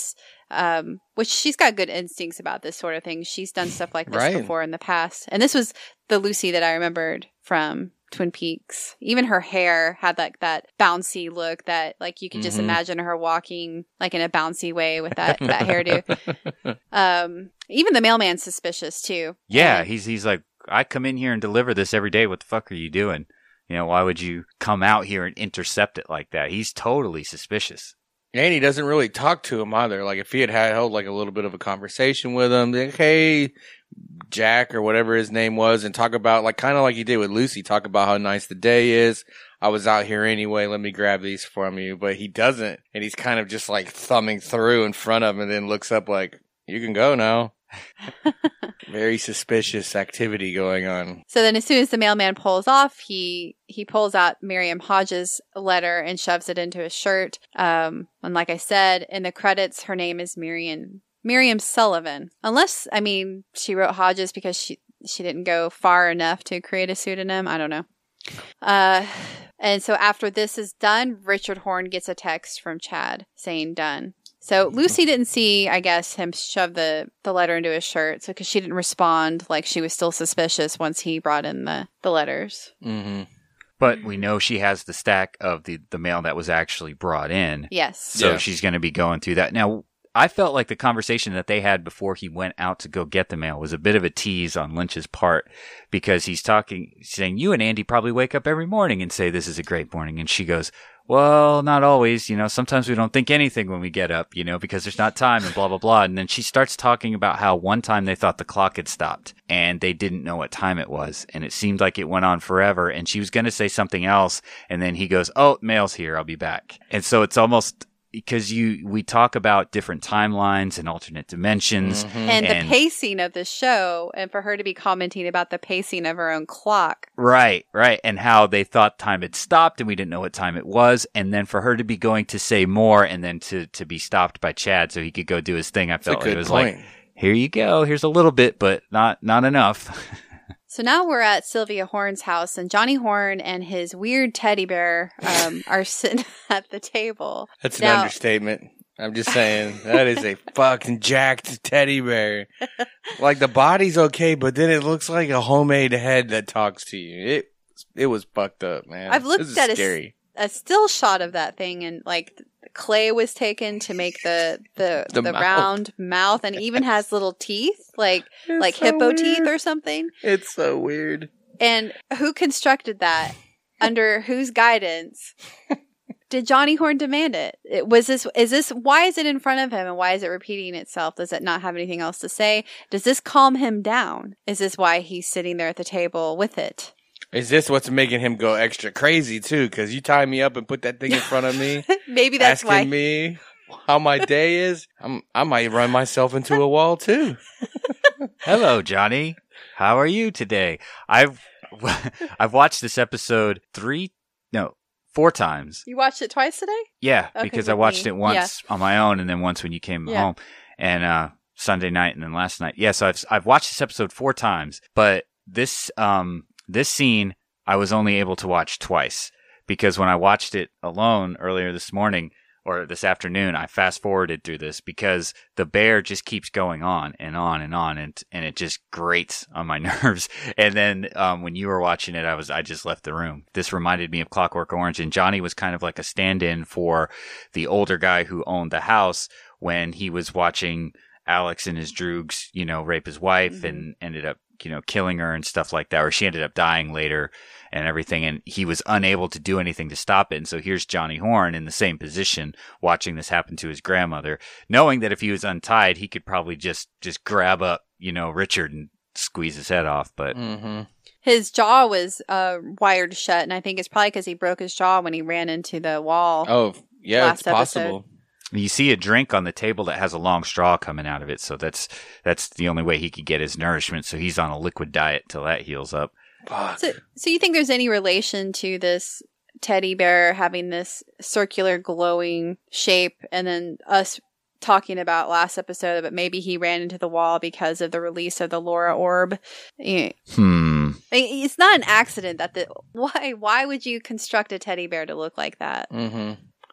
Um, which she's got good instincts about this sort of thing. She's done stuff like this Right. before in the past. And this was the Lucy that I remembered from Twin Peaks. Even her hair had like that bouncy look that like you could just Mhm. imagine her walking like in a bouncy way with that, that hairdo. Um, even the mailman's suspicious too. Yeah, And- he's he's like, I come in here and deliver this every day. What the fuck are you doing? You know, why would you come out here and intercept it like that? He's totally suspicious. And he doesn't really talk to him either. Like if he had had held like a little bit of a conversation with him, like, hey, Jack or whatever his name was, and talk about like kind of like he did with Lucy, talk about how nice the day is. I was out here anyway. Let me grab these from you. But he doesn't, and he's kind of just like thumbing through in front of him, and then looks up like, "You can go now." Very suspicious activity going on. So then as soon as the mailman pulls off, he he pulls out Miriam Hodges' letter and shoves it into his shirt. Um, and like I said, in the credits, her name is Miriam Miriam Sullivan. Unless, I mean, she wrote Hodges because she, she didn't go far enough to create a pseudonym. I don't know. Uh, and so after this is done, Richard Horn gets a text from Chad saying done. So Lucy didn't see, I guess, him shove the, the letter into his shirt. So because she didn't respond, like she was still suspicious once he brought in the, the letters. Mm-hmm. But we know she has the stack of the, the mail that was actually brought in. Yes. So Yeah. she's going to be going through that. Now, I felt like the conversation that they had before he went out to go get the mail was a bit of a tease on Lynch's part, because he's talking, saying, you and Andy probably wake up every morning and say, this is a great morning. And she goes, well, not always. You know, sometimes we don't think anything when we get up, you know, because there's not time and blah, blah, blah. And then she starts talking about how one time they thought the clock had stopped and they didn't know what time it was. And it seemed like it went on forever. And she was going to say something else. And then he goes, oh, mail's here. I'll be back. And so it's almost, because you, we talk about different timelines and alternate dimensions. Mm-hmm. And, And- the pacing of the show, and for her to be commenting about the pacing of her own clock. Right, right. And how they thought time had stopped and we didn't know what time it was. And then for her to be going to say more and then to, to be stopped by Chad so he could go do his thing. I That's a felt like it good was point. like, here you go. Here's a little bit, but not, not enough. So now we're at Sylvia Horn's house, and Johnny Horn and his weird teddy bear um, are sitting at the table. That's an Now- understatement. I'm just saying that is a fucking jacked teddy bear. Like the body's okay, but then it looks like a homemade head that talks to you. It it was fucked up, man. I've looked this is at a- scary. A still shot of that thing, and like the clay was taken to make the the, The the, mouth. round mouth, and even has little teeth, like It's like so hippo weird. teeth or something. It's so weird. And who constructed that? Under whose guidance? Did Johnny Horn demand it? it? Was this, is this, why is it in front of him and why is it repeating itself? Does it not have anything else to say? Does this calm him down? Is this why he's sitting there at the table with it? Is this what's making him go extra crazy too? Because you tie me up and put that thing in front of me, Maybe that's asking why. me how my day is. I'm I might run myself into a wall too. Hello, Johnny. How are you today? I've, I've watched this episode three, no, four times. You watched it twice today? Yeah, Okay, because I with watched me. it once on my own and then once when you came Yeah. home, and uh, Sunday night and then last night. Yeah, so I've I've watched this episode four times, but this um this scene I was only able to watch twice because when I watched it alone earlier this morning or this afternoon, I fast forwarded through this because the bear just keeps going on and on and on, and and it just grates on my nerves. And then um, when you were watching it, I was I just left the room. This reminded me of Clockwork Orange, and Johnny was kind of like a stand-in for the older guy who owned the house when he was watching Alex and his droogs, you know, rape his wife Mm-hmm. and ended up, you know, killing her and stuff like that, or she ended up dying later and everything. And he was unable to do anything to stop it. And so here's Johnny Horn in the same position, watching this happen to his grandmother, knowing that if he was untied, he could probably just, just grab up, you know, Richard and squeeze his head off. But Mm-hmm. His jaw was uh, wired shut, and I think it's probably because he broke his jaw when he ran into the wall. Oh yeah, Last it's possible. you see a drink on the table that has a long straw coming out of it. So that's, that's the only way he could get his nourishment. So he's on a liquid diet till that heals up. Fuck. So, so you think there's any relation to this teddy bear having this circular glowing shape, and then us talking about last episode, but maybe he ran into the wall because of the release of the Laura orb? Yeah. Hmm. I mean, it's not an accident that the why why would you construct a teddy bear to look like that? Mm-hmm.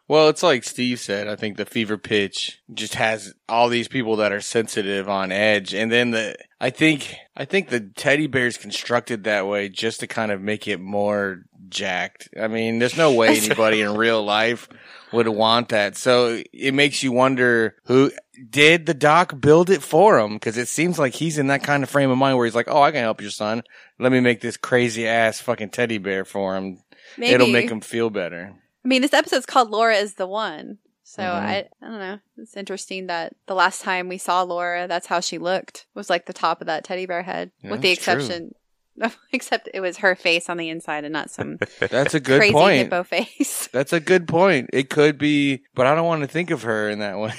Well, it's like Steve said. I think the fever pitch just has all these people that are sensitive on edge. And then the, I think, I think the teddy bear is constructed that way just to kind of make it more jacked. I mean, there's no way anybody in real life would want that. So it makes you wonder, who did the doc build it for him? Because it seems like he's in that kind of frame of mind where he's like, oh, I can help your son. Let me make this crazy ass fucking teddy bear for him. Maybe. It'll make him feel better. I mean, this episode's called Laura is the One. So Mhm. I, I don't know. It's interesting that the last time we saw Laura, that's how she looked. Was like the top of that teddy bear head. Yeah, with the that's true. exception, except it was her face on the inside and not some That's a good crazy point. hippo face. That's a good point. It could be, but I don't want to think of her in that way.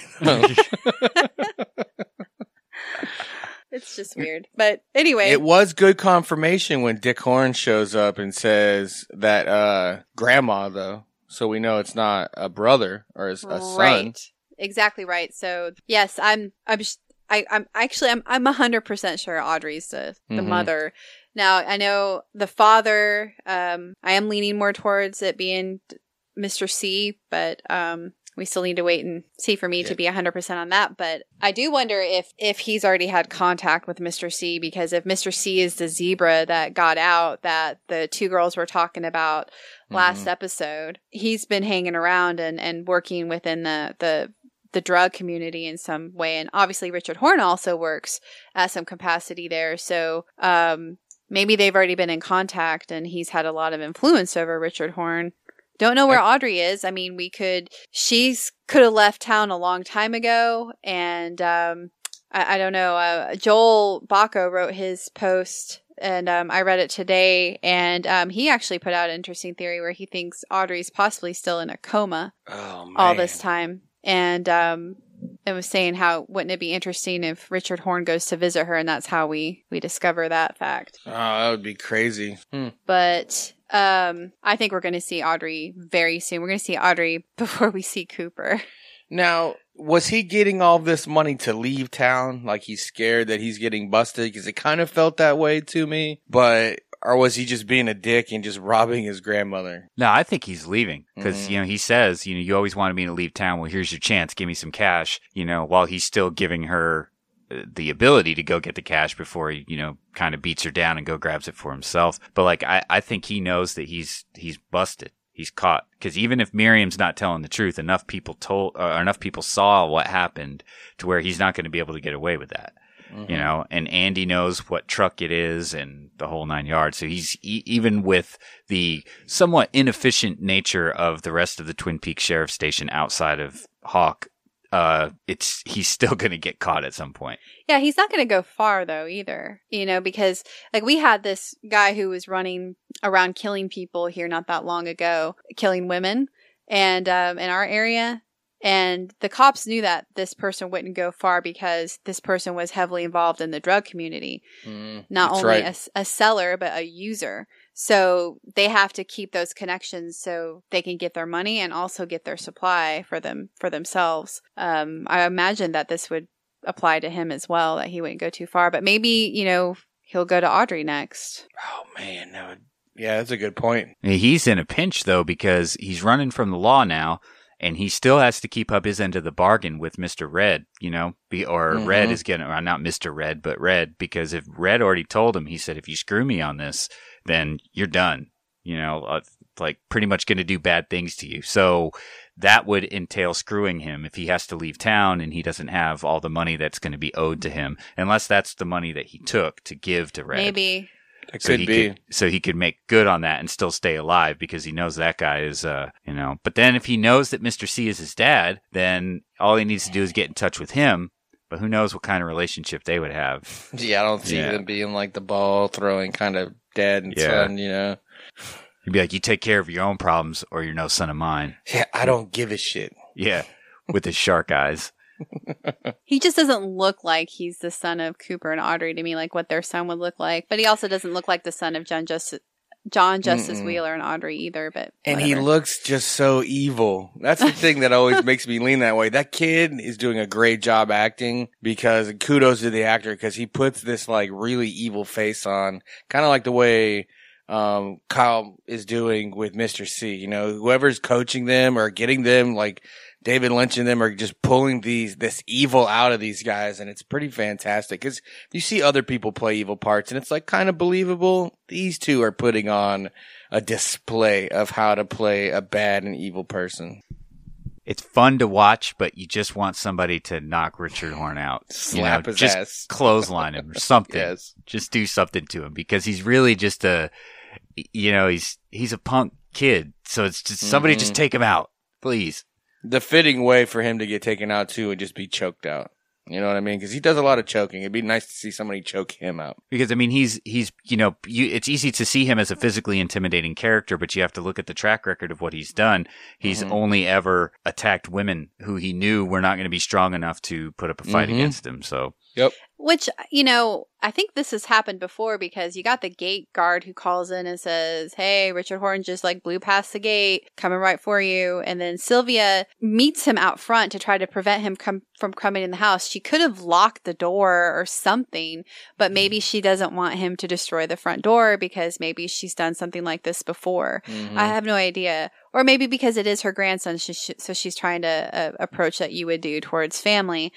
It's just weird. But anyway. It was good confirmation when Dick Horn shows up and says that uh grandma, though. So we know it's not a brother or a, a son. Right. Exactly right. So yes, I'm. I'm. Just, I, I'm actually. I'm. I'm a hundred percent sure Audrey's the the Mhm. mother. Now I know the father. Um, I am leaning more towards it being Mister C, but um, we still need to wait and see for me Yeah. to be a hundred percent on that. But I do wonder if if he's already had contact with Mister C, because if Mister C is the zebra that got out that the two girls were talking about last Mhm. episode, he's been hanging around and, and working within the, the the drug community in some way. And obviously Richard Horn also works at some capacity there. So um, maybe they've already been in contact and he's had a lot of influence over Richard Horn. Don't know where Audrey is. I mean, we could, she's could have left town a long time ago. And um, I, I don't know. Uh, Joel Bacco wrote his post and um, I read it today, and um, he actually put out an interesting theory where he thinks Audrey's possibly still in a coma Oh, man. all this time. And um, it was saying how wouldn't it be interesting if Richard Horn goes to visit her, and that's how we, we discover that fact. Oh, that would be crazy. Hmm. But um, I think we're going to see Audrey very soon. We're going to see Audrey before we see Cooper. Now, was he getting all this money to leave town? Like he's scared that he's getting busted? Because it kind of felt that way to me. But, or was he just being a dick and just robbing his grandmother? No, I think he's leaving because, Mhm. you know, he says, you know, you always wanted me to leave town. Well, here's your chance. Give me some cash, you know, while he's still giving her uh, the ability to go get the cash before he, you know, kind of beats her down and go grabs it for himself. But like, I, I think he knows that he's, he's busted. He's caught. Because even if Miriam's not telling the truth, enough people told, or enough people saw what happened to where he's not going to be able to get away with that. Mhm. You know, and Andy knows what truck it is and the whole nine yards. So he's e- even with the somewhat inefficient nature of the rest of the Twin Peaks Sheriff Station outside of Hawk, uh, it's he's still going to get caught at some point. Yeah, he's not going to go far, though, either. You know, because, like, we had this guy who was running around killing people here not that long ago, killing women, and um, in our area. And the cops knew that this person wouldn't go far because this person was heavily involved in the drug community. Mm, Not that's only right. a, a seller, but a user. So they have to keep those connections so they can get their money and also get their supply for them for themselves. Um, I imagine that this would apply to him as well, that he wouldn't go too far. But maybe, you know, he'll go to Audrey next. Oh, man. That would, yeah, that's a good point. He's in a pinch, though, because he's running from the law now. And he still has to keep up his end of the bargain with Mister Red, you know, be, or Mhm. Red is getting, or not Mister Red, but Red, because if Red already told him, he said, if you screw me on this, then you're done, you know, uh, like pretty much going to do bad things to you. So that would entail screwing him if he has to leave town and he doesn't have all the money that's going to be owed to him, unless that's the money that he took to give to Red. Maybe. It So could he be. could, so he could make good on that and still stay alive because he knows that guy is, uh, you know. But then if he knows that Mister C is his dad, then all he needs to do is get in touch with him. But who knows what kind of relationship they would have? Yeah, I don't see Yeah. them being like the ball throwing kind of dad and Yeah. son, you know? He'd be like, "You take care of your own problems, or you're no son of mine." Yeah, I don't give a shit. Yeah, with his shark eyes. He just doesn't look like he's the son of Cooper and Audrey to me, like what their son would look like. But he also doesn't look like the son of John Justice, John Justice Mm-mm. Wheeler and Audrey either. But And he whatever. looks just so evil. That's the thing that always makes me lean that way. That kid is doing a great job acting because kudos to the actor because he puts this like really evil face on, kind of like the way um, Kyle is doing with Mister C. You know, whoever's coaching them or getting them, like David Lynch and them, are just pulling these this evil out of these guys, and it's pretty fantastic because you see other people play evil parts, and it's like kind of believable. These two are putting on a display of how to play a bad and evil person. It's fun to watch, but you just want somebody to knock Richard Horn out. Slap you know, his just ass. clothesline him or something. Yes. Just do something to him because he's really just a, you know, he's he's a punk kid. So it's just somebody Mhm. just take him out, please. The fitting way for him to get taken out too would just be choked out. You know what I mean? Because he does a lot of choking. It'd be nice to see somebody choke him out. Because I mean, he's he's you know, you, it's easy to see him as a physically intimidating character, but you have to look at the track record of what he's done. He's Mhm. only ever attacked women who he knew were not going to be strong enough to put up a fight Mhm. against him. So Yep. Which, you know, I think this has happened before because you got the gate guard who calls in and says, hey, Richard Horn just like blew past the gate, coming right for you. And then Sylvia meets him out front to try to prevent him com- from coming in the house. She could have locked the door or something, but maybe she doesn't want him to destroy the front door because maybe she's done something like this before. Mhm. I have no idea. Or maybe because it is her grandson, she sh- so she's trying to uh, approach that you would do towards family.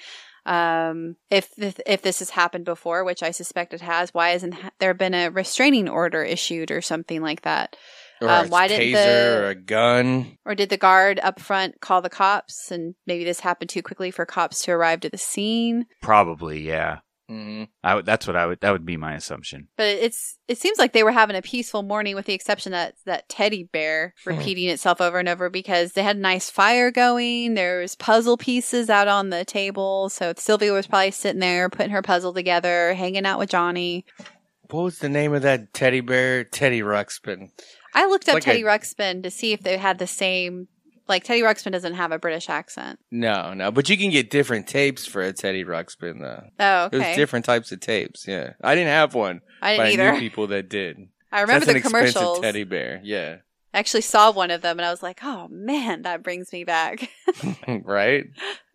Um, if th- if this has happened before, which I suspect it has, why hasn't ha- there been a restraining order issued or something like that? Or Um, a why didn't taser the- or a gun. Or did the guard up front call the cops, and maybe this happened too quickly for cops to arrive to the scene? probably, yeah. Mhm. I would, that's what I would. That would be my assumption. But it's it seems like they were having a peaceful morning, with the exception that that teddy bear repeating itself over and over because they had a nice fire going. There was puzzle pieces out on the table, so Sylvia was probably sitting there putting her puzzle together, hanging out with Johnny. What was the name of that teddy bear? Teddy Ruxpin. I looked up like Teddy a- Ruxpin to see if they had the same. Like Teddy Ruxpin doesn't have a British accent. No, no, but you can get different tapes for a Teddy Ruxpin though. Oh, There's okay. different types of tapes. Yeah, I didn't have one, I but didn't I either. knew people that did. I remember That's the an expensive commercials. teddy bear. Yeah, I actually saw one of them, and I was like, "Oh man, that brings me back." right.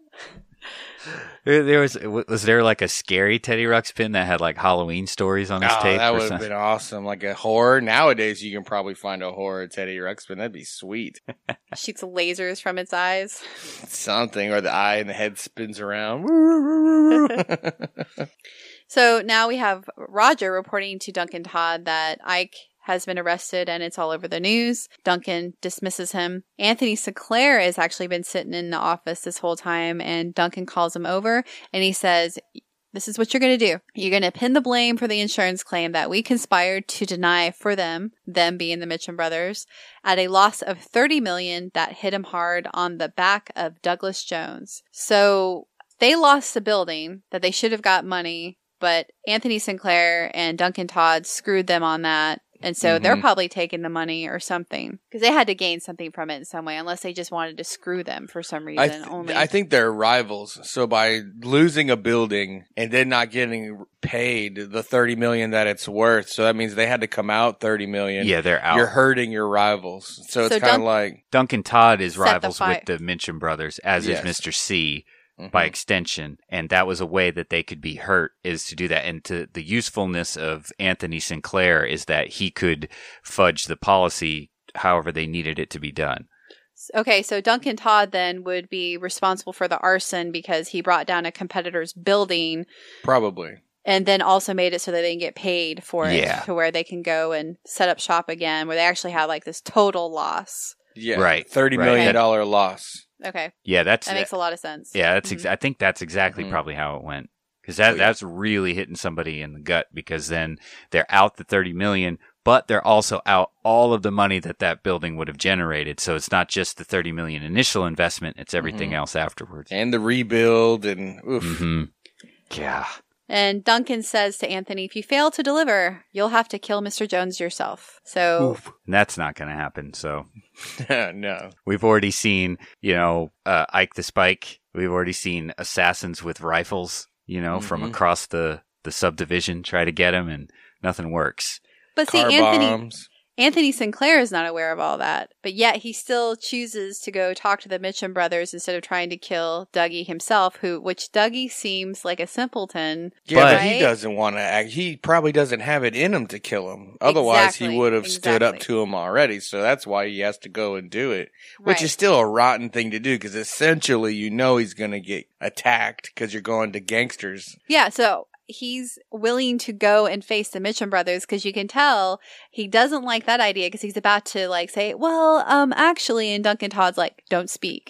There, there was was there like a scary Teddy Ruxpin that had like Halloween stories on his Oh, tape? that or would have something? been awesome. Like a horror. Nowadays, you can probably find a horror Teddy Ruxpin. That'd be sweet. Shoots lasers from its eyes. Something, or the eye and the head spins around. So now we have Roger reporting to Duncan Todd that Ike has been arrested and it's all over the news. Duncan dismisses him. Anthony Sinclair has actually been sitting in the office this whole time, and Duncan calls him over and he says, this is what you're going to do. You're going to pin the blame for the insurance claim that we conspired to deny for them, them being the Mitchum brothers, at a loss of thirty million dollars that hit him hard on the back of Douglas Jones. So they lost the building that they should have got money, but Anthony Sinclair and Duncan Todd screwed them on that. And so Mhm. they're probably taking the money or something because they had to gain something from it in some way, unless they just wanted to screw them for some reason. I, th- only I think they're rivals. So by losing a building and then not getting paid the thirty million that it's worth, so that means they had to come out thirty million. Yeah, they're out. You're hurting your rivals. So it's So kind of Dun- like Duncan Todd is Set the rivals fi- with the Mitchum brothers, as Yes. is Mister C. mhm. by extension, and that was a way that they could be hurt, is to do that. And to the usefulness of Anthony Sinclair is that he could fudge the policy however they needed it to be done. Okay, so Duncan Todd then would be responsible for the arson because he brought down a competitor's building probably. and then also made it so that they can get paid for it Yeah. to where they can go and set up shop again, where they actually have like this total loss. Yeah, Right, Thirty right. million dollar loss. Okay, Yeah, that's that makes a lot of sense. yeah, that's ex- Mhm. I think that's exactly Mhm. probably how it went, because that Oh, yeah. that's really hitting somebody in the gut, because then they're out the thirty million, but they're also out all of the money that that building would have generated. So it's not just the thirty million initial investment; it's everything Mhm. else afterwards. And the rebuild and oof. hmm Yeah. And Duncan says to Anthony, if you fail to deliver, you'll have to kill Mister Jones yourself. So, Oof. And that's not going to happen. So No. we've already seen, you know, uh, Ike the Spike. We've already seen assassins with rifles, you know, from Mhm. across the, the subdivision try to get him, and nothing works. but see, Car Anthony, bombs. Anthony Sinclair is not aware of all that, but yet he still chooses to go talk to the Mitchum brothers instead of trying to kill Dougie himself, who, which Dougie seems like a simpleton. Yeah, but, right? he doesn't want to act. He probably doesn't have it in him to kill him. Otherwise, Exactly, he would have exactly. stood up to him already. So that's why he has to go and do it, which Right. is still a rotten thing to do because essentially you know he's going to get attacked because you're going to gangsters. Yeah, so he's willing to go and face the Mitchum brothers because you can tell he doesn't like that idea because he's about to like say, well, um, actually, and Duncan Todd's like, don't speak.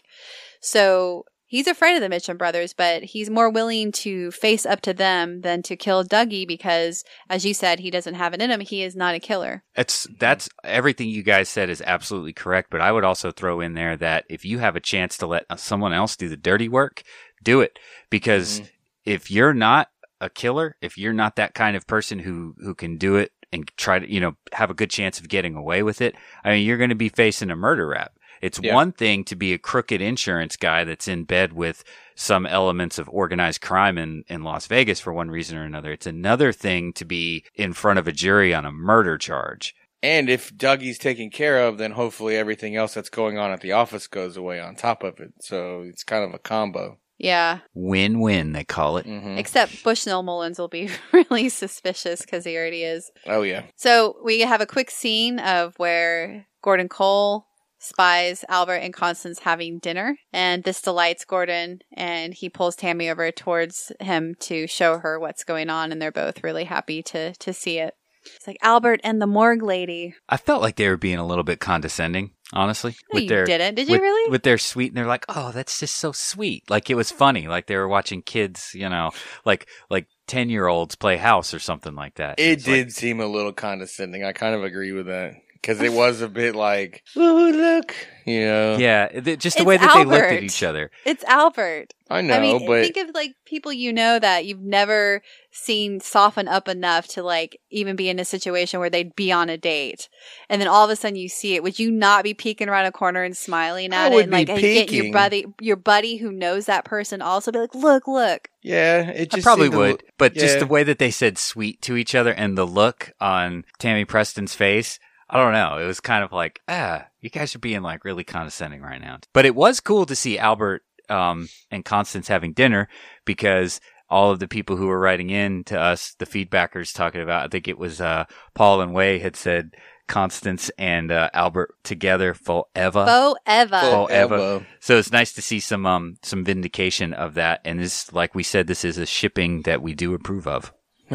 So he's afraid of the Mitchum brothers, but he's more willing to face up to them than to kill Dougie because, as you said, he doesn't have it in him. He is not a killer. It's that's everything you guys said is absolutely correct, but I would also throw in there that if you have a chance to let someone else do the dirty work, do it. Because Mhm. if you're not a killer, if you're not that kind of person who who can do it and try to, you know, have a good chance of getting away with it, I mean, you're going to be facing a murder rap. It's Yeah. one thing to be a crooked insurance guy that's in bed with some elements of organized crime in, in Las Vegas for one reason or another. It's another thing to be in front of a jury on a murder charge. And if Dougie's taken care of, then hopefully everything else that's going on at the office goes away on top of it. So it's kind of a combo. Yeah. Win-win, they call it. Mm-hmm. Except Bushnell Mullins will be really suspicious because he already is. Oh, yeah. So we have a quick scene of where Gordon Cole spies Albert and Constance having dinner, and this delights Gordon, and he pulls Tammy over towards him to show her what's going on, and they're both really happy to to see it. It's like Albert and the morgue lady. I felt like they were being a little bit condescending, honestly. No, you didn't. Did you with, really? With their sweet, and they're like, oh, that's just so sweet. Like, it was funny. Like, they were watching kids, you know, like like ten-year-olds play house or something like that. It It's did like, seem a little condescending. I kind of agree with that. Because it was a bit like, oh, look, you know. yeah, th- just the It's way that they looked Albert. at each other. It's Albert. I know, I mean, but think of like people you know that you've never seen soften up enough to like even be in a situation where they'd be on a date, and then all of a sudden you see it. Would you not be peeking around a corner and smiling I at it, would and be like and get your peeking. buddy, your buddy who knows that person, also be like, look, look. yeah, it I just probably seemed a would, little- but just yeah. the way that they said sweet to each other and the look on Tammy Preston's face, I don't know. It was kind of like, ah, you guys are being like really condescending right now. But it was cool to see Albert um, and Constance having dinner because all of the people who were writing in to us, the feedbackers talking about, I think it was uh, Paul and Way had said Constance and uh, Albert together forever. Forever. Fo- Forever. Elbow. So it's nice to see some um some vindication of that. And this, like we said, this is a shipping that we do approve of.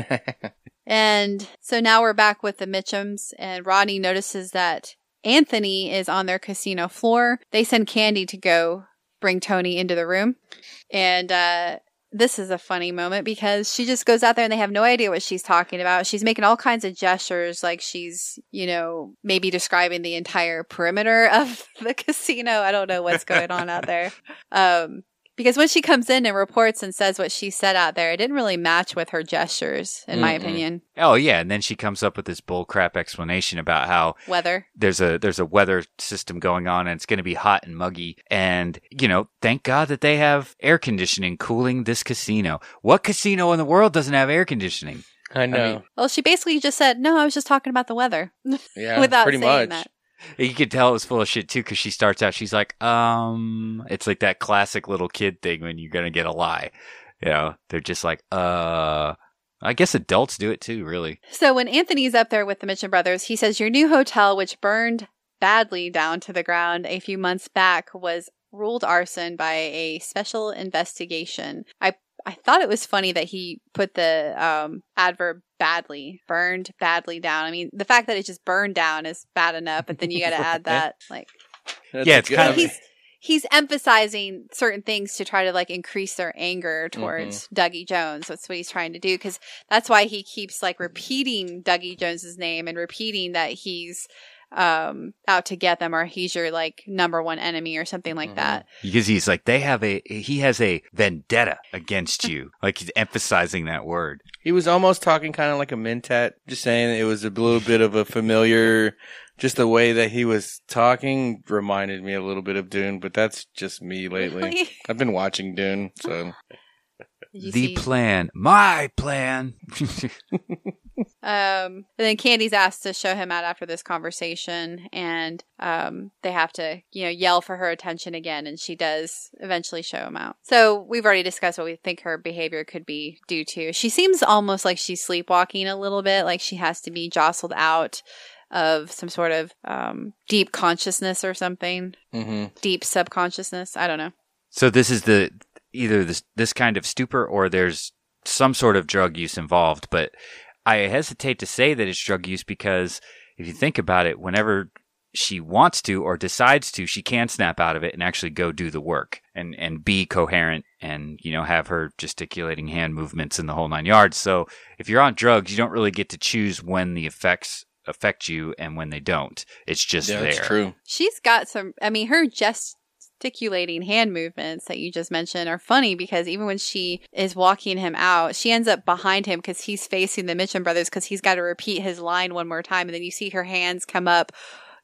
And so now we're back with the Mitchums, and Rodney notices that Anthony is on their casino floor. They send Candy to go bring Tony into the room. And uh, this is a funny moment because she just goes out there and they have no idea what she's talking about. She's making all kinds of gestures like she's, you know, maybe describing the entire perimeter of the casino. I don't know what's going on out there. Um, Because when she comes in and reports and says what she said out there, it didn't really match with her gestures, in my Mm-mm. opinion. Oh yeah, and then she comes up with this bullcrap explanation about how Weather. there's a there's a weather system going on and it's going to be hot and muggy, and you know, thank God that they have air conditioning cooling this casino. What casino in the world doesn't have air conditioning? I know. I mean, Well, she basically just said, no, I was just talking about the weather. yeah, without pretty saying much. that. You could tell it was full of shit too because she starts out, she's like, um, it's like that classic little kid thing when you're gonna get a lie. You know, they're just like, uh. I guess adults do it too, really. So when Anthony's up there with the Mitchum brothers, he says, your new hotel, which burned badly down to the ground a few months back, was ruled arson by a special investigation. I I thought it was funny that he put the um, adverb badly, burned badly down. I mean, the fact that it just burned down is bad enough, but then you got to add that. Like, That's Yeah, a it's good- kind of- he's he's emphasizing certain things to try to like increase their anger towards Dougie Jones. That's what he's trying to do, because that's why he keeps like repeating Dougie Jones's name and repeating that he's um out to get them, or he's your like number one enemy or something like Mhm. that. Because he's like, they have a, he has a vendetta against you. Like he's emphasizing that word. He was almost talking kind of like a Mentat, just saying it was a little bit of a familiar, just the way that he was talking reminded me a little bit of Dune, but that's just me lately. Really? I've been watching Dune, so Did you The see- plan, my plan. Um, and then Candy's asked to show him out after this conversation, and um, they have to, you know, yell for her attention again, and she does eventually show him out. So we've already discussed what we think her behavior could be due to. She seems almost like she's sleepwalking a little bit, like she has to be jostled out of some sort of um, deep consciousness or something, Mm-hmm. deep subconsciousness. I don't know. So this is the either this this kind of stupor or there's some sort of drug use involved, but I hesitate to say that it's drug use because if you think about it, whenever she wants to or decides to, she can snap out of it and actually go do the work and, and be coherent and, you know, have her gesticulating hand movements in the whole nine yards. So if you're on drugs, you don't really get to choose when the effects affect you and when they don't. It's just Yeah, there. that's true. She's got some, I mean, her gesticulating hand movements that you just mentioned are funny because even when she is walking him out, she ends up behind him because he's facing the Mitchum brothers because he's got to repeat his line one more time. And then you see her hands come up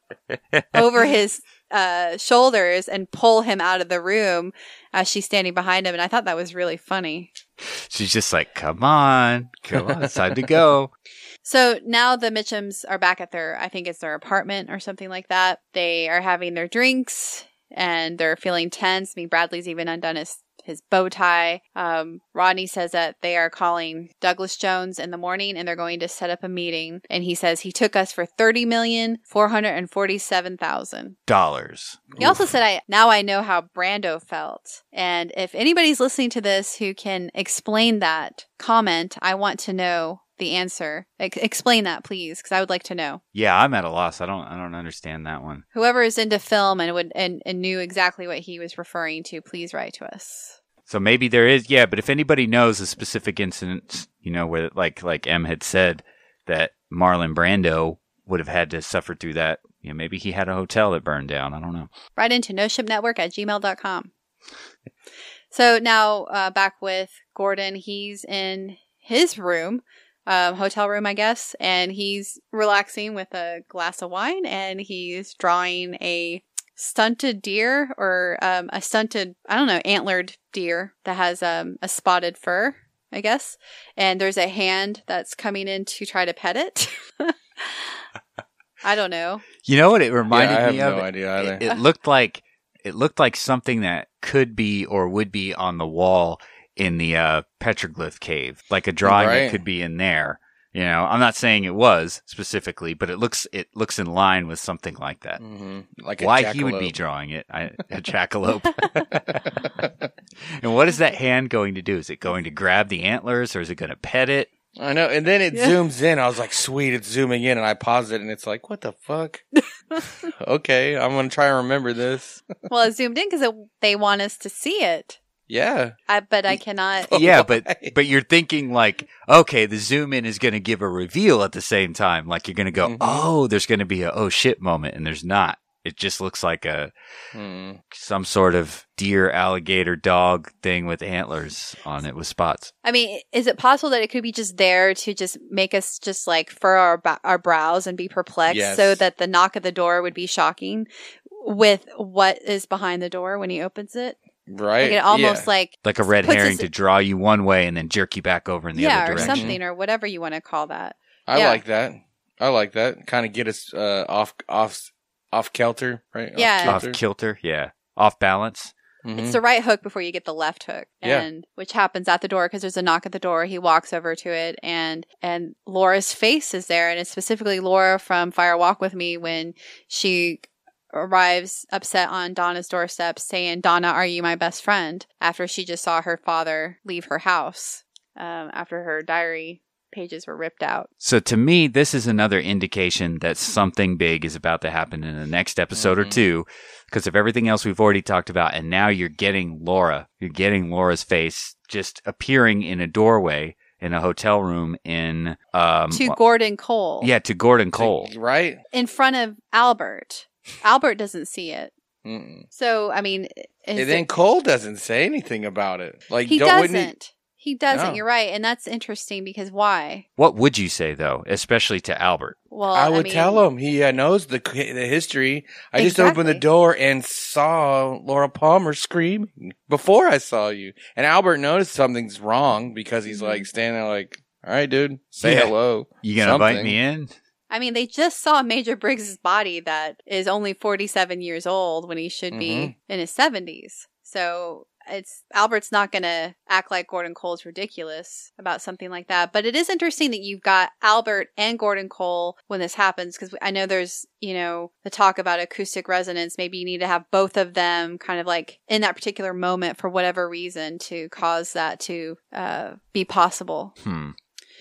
over his uh, shoulders and pull him out of the room as she's standing behind him. And I thought that was really funny. She's just like, come on, come on, it's time to go. So now the Mitchums are back at their, I think it's their apartment or something like that. They are having their drinks and they're feeling tense. I mean, Bradley's even undone his, his bow tie. Um, Rodney says that they are calling Douglas Jones in the morning and they're going to set up a meeting. And he says he took us for thirty million four hundred forty-seven thousand Dollars. He also said, "I now I know how Brando felt." And if anybody's listening to this who can explain that comment, I want to know the answer. Ex- explain that, please, because I would like to know. Yeah, I'm at a loss. I don't I don't understand that one. Whoever is into film and would and, and knew exactly what he was referring to, please write to us. So maybe there is, yeah, but if anybody knows a specific incident, you know, where like like Em had said that Marlon Brando would have had to suffer through that, you know, maybe he had a hotel that burned down. I don't know. Write into no ship network at gmail dot com. So now uh, back with Gordon, he's in his room. Um, hotel room, I guess, and he's relaxing with a glass of wine, and he's drawing a stunted deer or um, a stunted, I don't know, antlered deer that has um, a spotted fur, I guess, and there's a hand that's coming in to try to pet it. I don't know. You know what it reminded Yeah, I have me of? no idea either. It, it looked like it looked like something that could be or would be on the wall in the uh, petroglyph cave, like a drawing Right. that could be in there. You know, I'm not saying it was specifically, but it looks it looks in line with something like that. Mm-hmm. Like a Why he would be jackalope. drawing it, I, a jackalope. And what is that hand going to do? Is it going to grab the antlers, or is it going to pet it? I know, and then it Yeah. zooms in. I was like, "Sweet, it's zooming in," and I paused it, and it's like, "What the fuck?" Okay, I'm gonna try and remember this. Well, it zoomed in because they want us to see it, Yeah, I, but I cannot. Yeah, but Why? but you're thinking like, okay, the zoom in is going to give a reveal at the same time. Like you're going to go, Mhm. oh, there's going to be a oh shit moment, and there's not. It just looks like a Hmm. some sort of deer, alligator, dog thing with antlers on it with spots. I mean, is it possible that it could be just there to just make us just like furrow our, ba- our brows and be perplexed Yes. so that the knock at the door would be shocking with what is behind the door when he opens it? right. Like it almost yeah. like, Like a red Puts herring us- to draw you one way and then jerk you back over in the yeah, other or direction. something, or whatever you want to call that. I yeah. like that. I like that. Kind of get us uh, off off off kilter, right? Yeah. Off kilter, yeah. Off balance. Mhm. It's the right hook before you get the left hook, Yeah. and which happens at the door because there's a knock at the door. He walks over to it, and and Laura's face is there, and it's specifically Laura from Fire Walk with Me when she arrives upset on Donna's doorstep, saying, "Donna, are you my best friend?" After she just saw her father leave her house, um, after her diary pages were ripped out. So to me, this is another indication that something big is about to happen in the next episode or Mhm. two because of everything else we've already talked about. And now you're getting Laura. You're getting Laura's face just appearing in a doorway in a hotel room in... Um, To Gordon Cole, yeah, to Gordon Cole. right? in front of Albert. Albert doesn't see it. Mm-mm. So, I mean, is And then it- Cole doesn't say anything about it. Like he don't, wouldn't doesn't. He doesn't. No. You're right, and that's interesting because why? What would you say, though, especially to Albert? Well, I would mean, tell him he uh, knows the the history. I just opened the Exactly. door and saw Laura Palmer screaming before I saw you. And Albert noticed something's wrong because he's Mhm. like standing there like, All right, dude. Say Yeah. hello. You gonna Something. invite me in? I mean, they just saw Major Briggs' body that is only forty-seven years old when he should Mhm. be in his seventies. So it's Albert's not going to act like Gordon Cole's ridiculous about something like that. But it is interesting that you've got Albert and Gordon Cole when this happens, because I know there's, you know, the talk about acoustic resonance. Maybe you need to have both of them kind of like in that particular moment for whatever reason to cause that to uh, be possible. Hmm.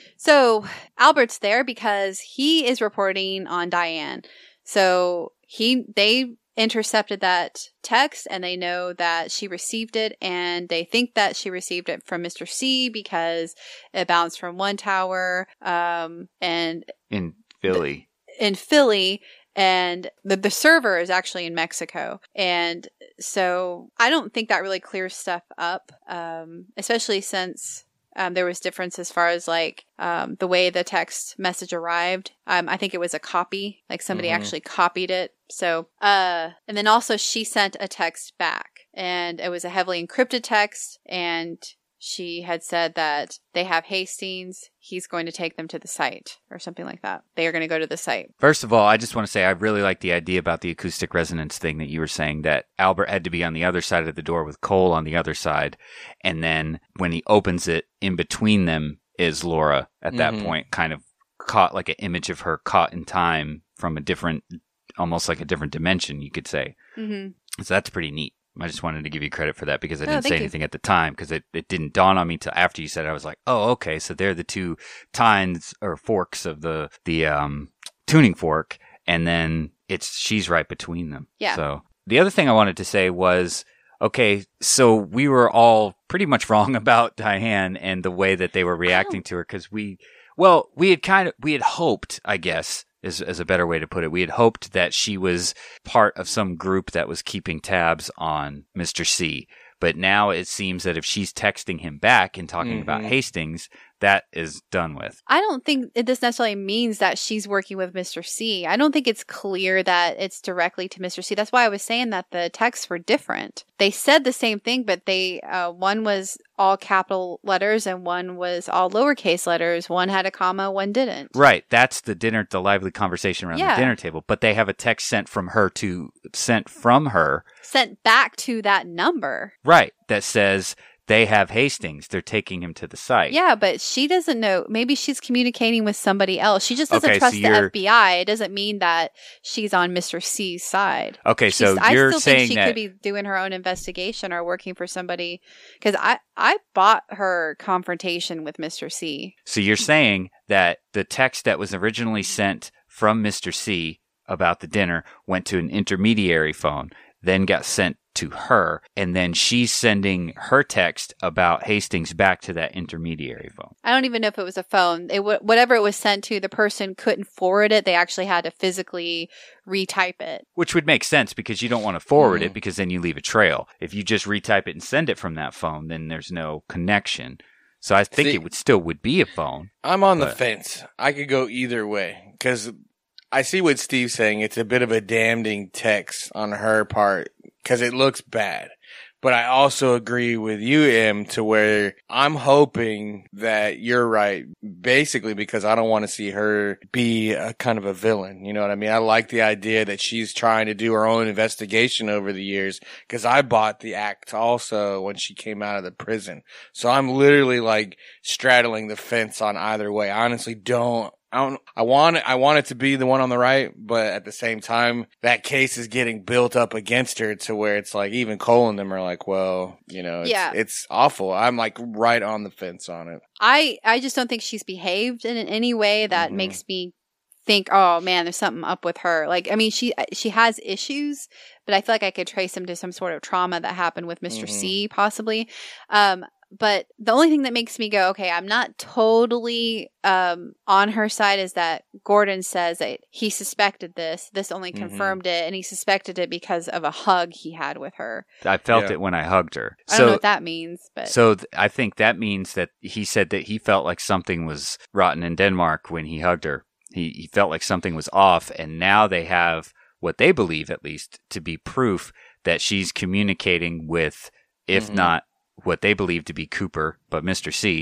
So Albert's there because he is reporting on Diane. So he they intercepted that text and they know that she received it, and they think that she received it from Mister C because it bounced from one tower um, and In Philly. in Philly. And the, the server is actually in Mexico. And so I don't think that really clears stuff up, um, especially since Um, there was difference as far as like um, the way the text message arrived. Um, I think it was a copy, like somebody Mhm. actually copied it. So, uh, and then also she sent a text back, and it was a heavily encrypted text, and she had said that they have Hastings. He's going to take them to the site or something like that. They are going to go to the site. First of all, I just want to say I really like the idea about the acoustic resonance thing that you were saying, that Albert had to be on the other side of the door with Cole on the other side. And then when he opens it, in between them is Laura at that Mhm. point, kind of caught like an image of her caught in time from a different, almost like a different dimension, you could say. Mm-hmm. So that's pretty neat. I just wanted to give you credit for that because I Oh, didn't thank say you. anything at the time because it, it didn't dawn on me till after you said it. I was like, oh, okay. So they're the two tines or forks of the, the, um, tuning fork. And then it's, she's right between them. Yeah. So the other thing I wanted to say was, okay, so we were all pretty much wrong about Diane and the way that they were reacting to her because we, well, we had kind of, we had hoped, I guess, is, is a better way to put it. We had hoped that she was part of some group that was keeping tabs on Mister C. But now it seems that if she's texting him back and talking Mhm. about Hastings, that is done with. I don't think it this necessarily means that she's working with Mister C. I don't think it's clear that it's directly to Mister C. That's why I was saying that the texts were different. They said the same thing, but they uh, one was all capital letters and one was all lowercase letters. One had a comma, one didn't. Right. That's the dinner, the lively conversation around Yeah. the dinner table. But they have a text sent from her to, sent from her. Sent back to that number. Right. That says they have Hastings. They're taking him to the site. Yeah, but she doesn't know. Maybe she's communicating with somebody else. She just doesn't Okay, so trust the you're- F B I. It doesn't mean that she's on Mister C's side. Okay. So She's- I you're still saying think she that. could be doing her own investigation or working for somebody. Because I, I bought her confrontation with Mister C. So you're saying that the text that was originally sent from Mister C about the dinner went to an intermediary phone, then got sent to her, and then she's sending her text about Hastings back to that intermediary phone. I don't even know if it was a phone. It w- whatever it was sent to, the person couldn't forward it. They actually had to physically retype it. Which would make sense because you don't want to forward Mhm. it because then you leave a trail. If you just retype it and send it from that phone, then there's no connection. So I think See- it would still would be a phone. I'm on the But- fence. I could go either way because I see what Steve's saying. It's a bit of a damning text on her part because it looks bad. But I also agree with you, Em, to where I'm hoping that you're right, basically because I don't want to see her be a kind of a villain. You know what I mean? I like the idea that she's trying to do her own investigation over the years because I bought the act also when she came out of the prison. So I'm literally like straddling the fence on either way. I honestly don't. I don't, I want it, I want it to be the one on the right, but at the same time, that case is getting built up against her to where it's like even Cole and them are like, well, you know, it's, Yeah. it's awful. I'm like right on the fence on it. I, I just don't think she's behaved in any way that Mhm. makes me think, oh man, there's something up with her. Like, I mean, she she has issues, but I feel like I could trace them to some sort of trauma that happened with Mister Mhm. C, possibly. Um, but the only thing that makes me go, okay, I'm not totally um, on her side is that Gordon says that he suspected this. This only Mhm. confirmed it, and he suspected it because of a hug he had with her. I felt Yeah. it when I hugged her. I so don't know what that means, but So th- I think that means that he said that he felt like something was rotten in Denmark when he hugged her. He, he felt like something was off, and now they have what they believe, at least, to be proof that she's communicating with, if Mhm. not what they believe to be Cooper, but Mister C,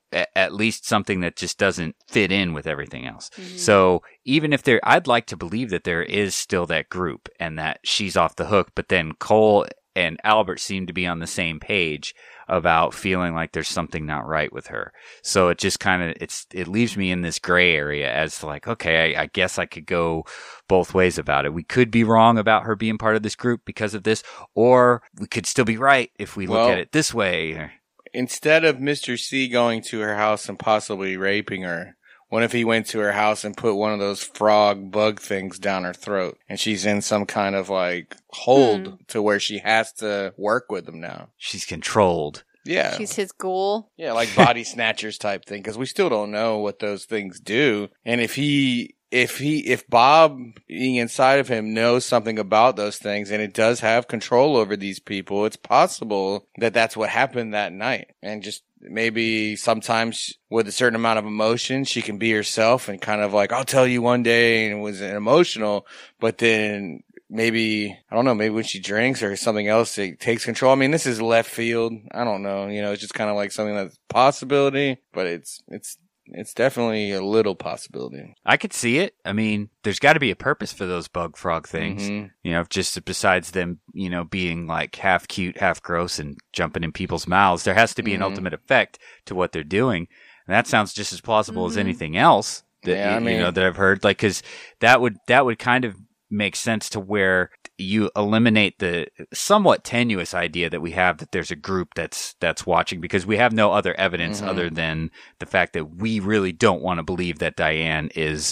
a- at least something that just doesn't fit in with everything else. Mhm. So even if there, I'd like to believe that there is still that group and that she's off the hook, but then Cole and Albert seem to be on the same page about feeling like there's something not right with her. So it just kind of, it's, it leaves me in this gray area as to like, okay, I, I guess I could go both ways about it. We could be wrong about her being part of this group because of this, or we could still be right if we look Well, at it this way. Instead of Mister C going to her house and possibly raping her, what if he went to her house and put one of those frog bug things down her throat and she's in some kind of like hold Hmm. to where she has to work with him now? She's controlled. Yeah. She's his ghoul. Yeah, like body snatchers type thing, because we still don't know what those things do. And if he, if he, if Bob being inside of him knows something about those things and it does have control over these people, it's possible that that's what happened that night. And just maybe sometimes with a certain amount of emotion, she can be herself and kind of like, I'll tell you one day, and it was emotional, but then maybe, I don't know, maybe when she drinks or something else, it takes control. I mean, this is left field. I don't know. You know, it's just kind of like something that's a possibility, but it's, it's, it's definitely a little possibility. I could see it. I mean, there's got to be a purpose for those bug frog things. Mhm. You know, just besides them, you know, being like half cute, half gross and jumping in people's mouths, there has to be Mhm. an ultimate effect to what they're doing. And that sounds just as plausible as Mhm. anything else that, Yeah, I you, mean- you know, that I've heard. Like, cause that would, that would kind of make sense to where you eliminate the somewhat tenuous idea that we have that there's a group that's that's watching, because we have no other evidence Mhm. other than the fact that we really don't want to believe that Diane is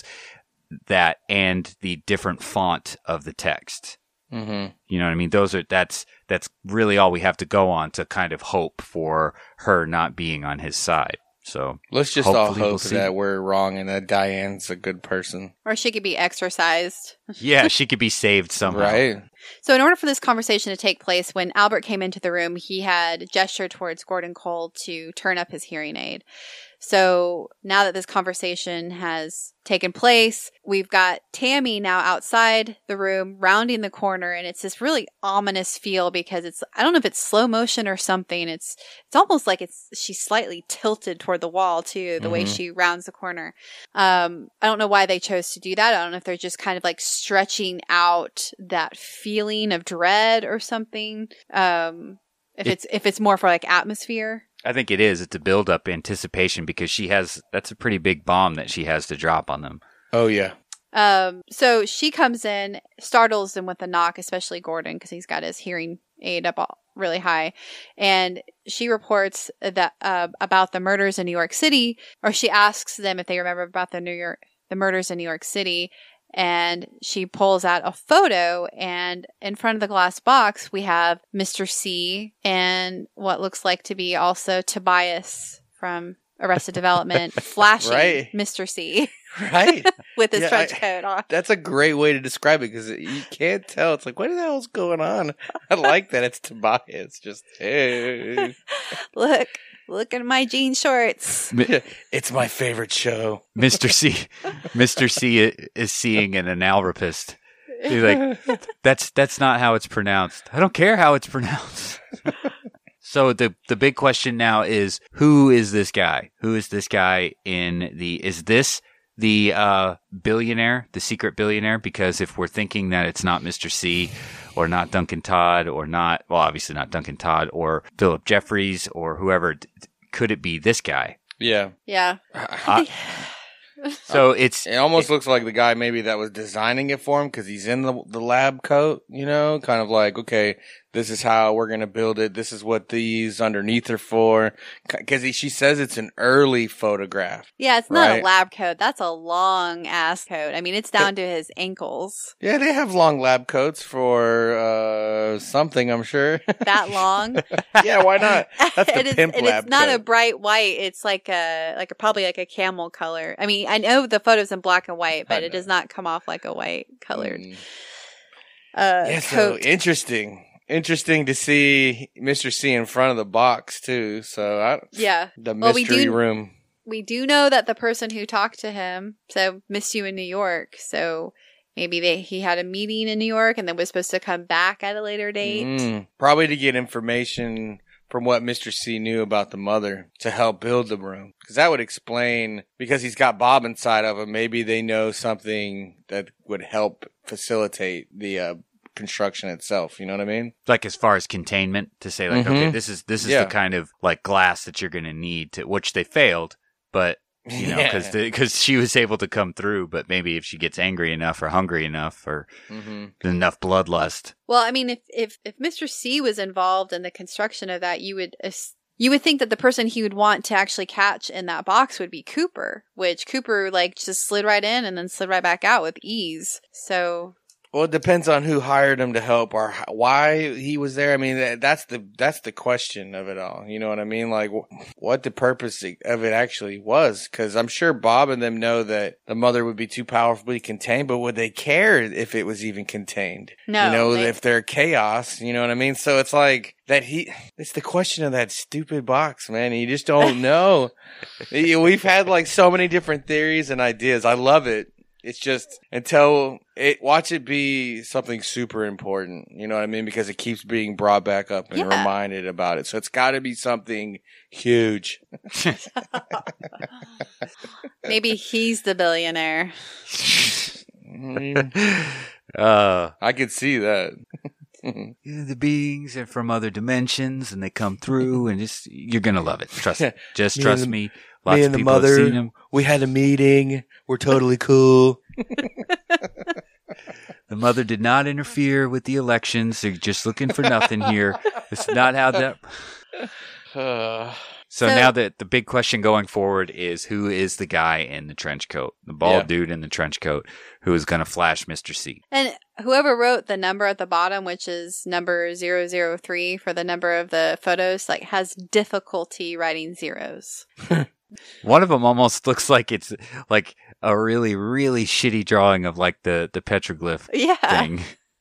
that and the different font of the text. Mm-hmm. You know what I mean? Those are that's that's really all we have to go on to kind of hope for her not being on his side. So Let's just all hopefully hope we'll see. that we're wrong and that Diane's a good person. Or she could be exorcised. yeah, she could be saved somehow. Right? So in order for this conversation to take place, when Albert came into the room, he had gestured towards Gordon Cole to turn up his hearing aid. So now that this conversation has taken place, we've got Tammy now outside the room, rounding the corner, and it's this really ominous feel because it's, I don't know if it's slow motion or something. It's, it's almost like it's, she's slightly tilted toward the wall too, the way Mhm. she rounds the corner. Um, I don't know why they chose to do that. I don't know if they're just kind of like stretching out that feeling of dread or something. Um, if It- it's, if it's more for like atmosphere. I think it is. It's a build up anticipation because she has that's a pretty big bomb that she has to drop on them. Oh, yeah. Um, so she comes in, startles them with a knock, especially Gordon, because he's got his hearing aid up all, really high. And she reports that uh, about the murders in New York City, or she asks them if they remember about the New York the murders in New York City. And she pulls out a photo, and in front of the glass box, we have Mister C and what looks like to be also Tobias from Arrested Development flashing Right. Mister C Right? with his Yeah, trench I- coat on. That's a great way to describe it because you can't tell. It's like, what the hell's going on? I like that it's Tobias. Just, hey. Look, look at my jean shorts. It's my favorite show. Mister C, Mister C i- is seeing an analrapist. He's like, that's that's not how it's pronounced. I don't care how it's pronounced. So the the big question now is, who is this guy? Who is this guy in the? Is this the uh, billionaire, the secret billionaire? Because if we're thinking that it's not Mister C, or not Duncan Todd, or not, well, obviously not Duncan Todd, or Philip Jeffries, or whoever, d- could it be this guy? Yeah. Yeah. Uh, so it's It almost looks like the guy maybe that was designing it for him because he's in the the lab coat, you know, kind of like, okay, this is how we're going to build it. This is what these underneath are for. Because she says it's an early photograph. Yeah, it's not Right. a lab coat. That's a long ass coat. I mean, it's down to his ankles. Yeah, they have long lab coats for uh, something, I'm sure. That long. Yeah, why not? That's the and it's, pimp and lab it's not a coat. bright white. It's like a like a, probably like a camel color. I mean, I know the photo's in black and white, but I it know. does not come off like a white colored Mm. uh, Yeah, so coat. interesting. Interesting to see Mister C in front of the box, too. So, I, Yeah. the Well, we mystery do- room. We do know that the person who talked to him, so missed you in New York. So maybe they he had a meeting in New York and then was supposed to come back at a later date. Mm, probably to get information from what Mister C knew about the mother to help build the room. Because that would explain, because he's got Bob inside of him, maybe they know something that would help facilitate the uh, construction itself. You know what I mean? Like as far as containment, to say like, Mhm. okay, this is this is Yeah. the kind of like glass that you're going to need to, which they failed, but you know, because Yeah. because she was able to come through, but maybe if she gets angry enough or hungry enough or Mhm. enough bloodlust. Well, I mean, if, if, if Mister C was involved in the construction of that, you would as- you would think that the person he would want to actually catch in that box would be Cooper, which Cooper like just slid right in and then slid right back out with ease. So Well, it depends on who hired him to help or h- why he was there. I mean, that- that's the that's the question of it all. You know what I mean? Like, wh- what the purpose of it actually was? Because I'm sure Bob and them know that the mother would be too powerfully contained, but would they care if it was even contained? no, you know, they- if they're chaos, you know what I mean? So it's like that he, it's the question of that stupid box, man. You just don't know. We've had like so many different theories and ideas. I love it. It's just until it, watch it be something super important. You know what I mean? Because it keeps being brought back up and Yeah. reminded about it. So it's got to be something huge. maybe he's the billionaire. Mm, uh, I could see that. the beings are from other dimensions, and they come through, and just you're gonna love it. Trust, just Me trust and- me. Lots Me of and the people have mother, seen him. we had a meeting. We're totally cool. The mother did not interfere with the elections. They're just looking for nothing here. It's not how that. Uh, So, So- now that the big question going forward is who is the guy in the trench coat, the bald Yeah. dude in the trench coat who is going to flash Mister C? And whoever wrote the number at the bottom, which is number zero zero three for the number of the photos, like has difficulty writing zeros. One of them almost looks like it's like a really, really shitty drawing of like the, the petroglyph Yeah. thing.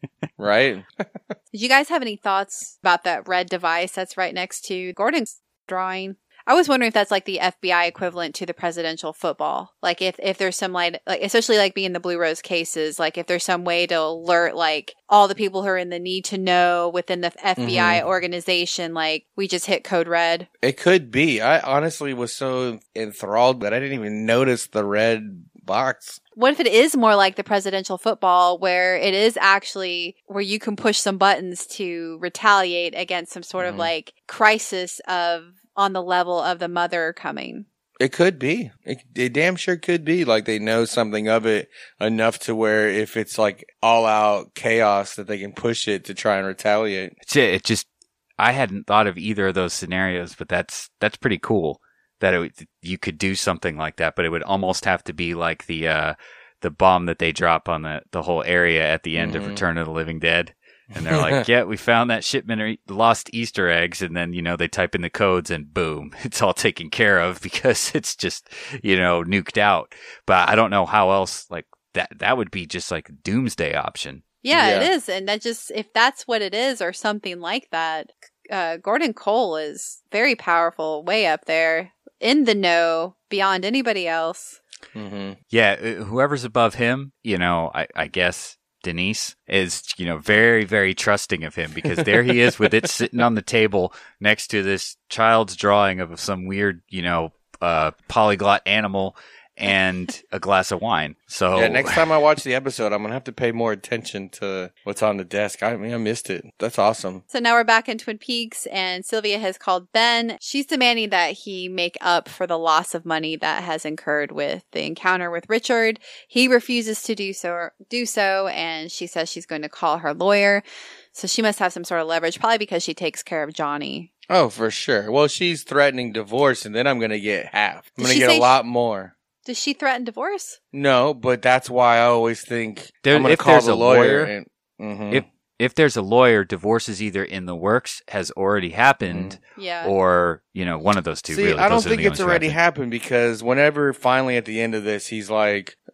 right? Did you guys have any thoughts about that red device that's right next to Gordon's drawing? I was wondering if that's like the F B I equivalent to the presidential football. Like if, if there's some like, like, especially like being the Blue Rose cases, like if there's some way to alert like all the people who are in the need to know within the F B I Mhm. organization, like we just hit code red. It could be. I honestly was so enthralled that I didn't even notice the red box. What if it is more like the presidential football where it is actually where you can push some buttons to retaliate against some sort of Mhm. like crisis of on the level of the mother coming? It could be. It, it damn sure could be. Like they know something of it enough to where if it's like all out chaos that they can push it to try and retaliate. It's it. It just, I hadn't thought of either of those scenarios, but that's, that's pretty cool that it, would- you could do something like that, but it would almost have to be like the, uh, the bomb that they drop on the, the whole area at the end of Mhm. Return of the Living Dead. And they're like, yeah, we found that shipment of lost Easter eggs. And then, you know, they type in the codes and boom, it's all taken care of because it's just, you know, nuked out. But I don't know how else, like, that, that would be just like a doomsday option. Yeah, Yeah. it is. And that just, if that's what it is or something like that, uh, Gordon Cole is very powerful, way up there, in the know, beyond anybody else. Mm-hmm. Yeah, uh, whoever's above him, you know, I, I guess Denise is, you know, very, very trusting of him because there he is with it sitting on the table next to this child's drawing of some weird, you know, uh, polyglot animal and a glass of wine. So Yeah, next time I watch the episode, I'm gonna have to pay more attention to what's on the desk. I mean, I missed it. That's awesome. So now we're back in Twin Peaks, and Sylvia has called Ben. She's demanding that he make up for the loss of money that has incurred with the encounter with Richard. He refuses to do so, do so, and she says she's going to call her lawyer. So she must have some sort of leverage, probably because she takes care of Johnny. Oh, for sure. Well, she's threatening divorce, and then I'm gonna get half. I'm Did gonna she get say a lot more. Does she threaten divorce? No, but that's why I always think There- I'm gonna if call there's the a lawyer. lawyer, and, Mhm. if if there's a lawyer, divorce is either in the works, has already happened, Yeah. or, you know, one one of those two. See, really, I don't Those are think the it's only two already happened. happened because whenever finally at the end of this, he's like,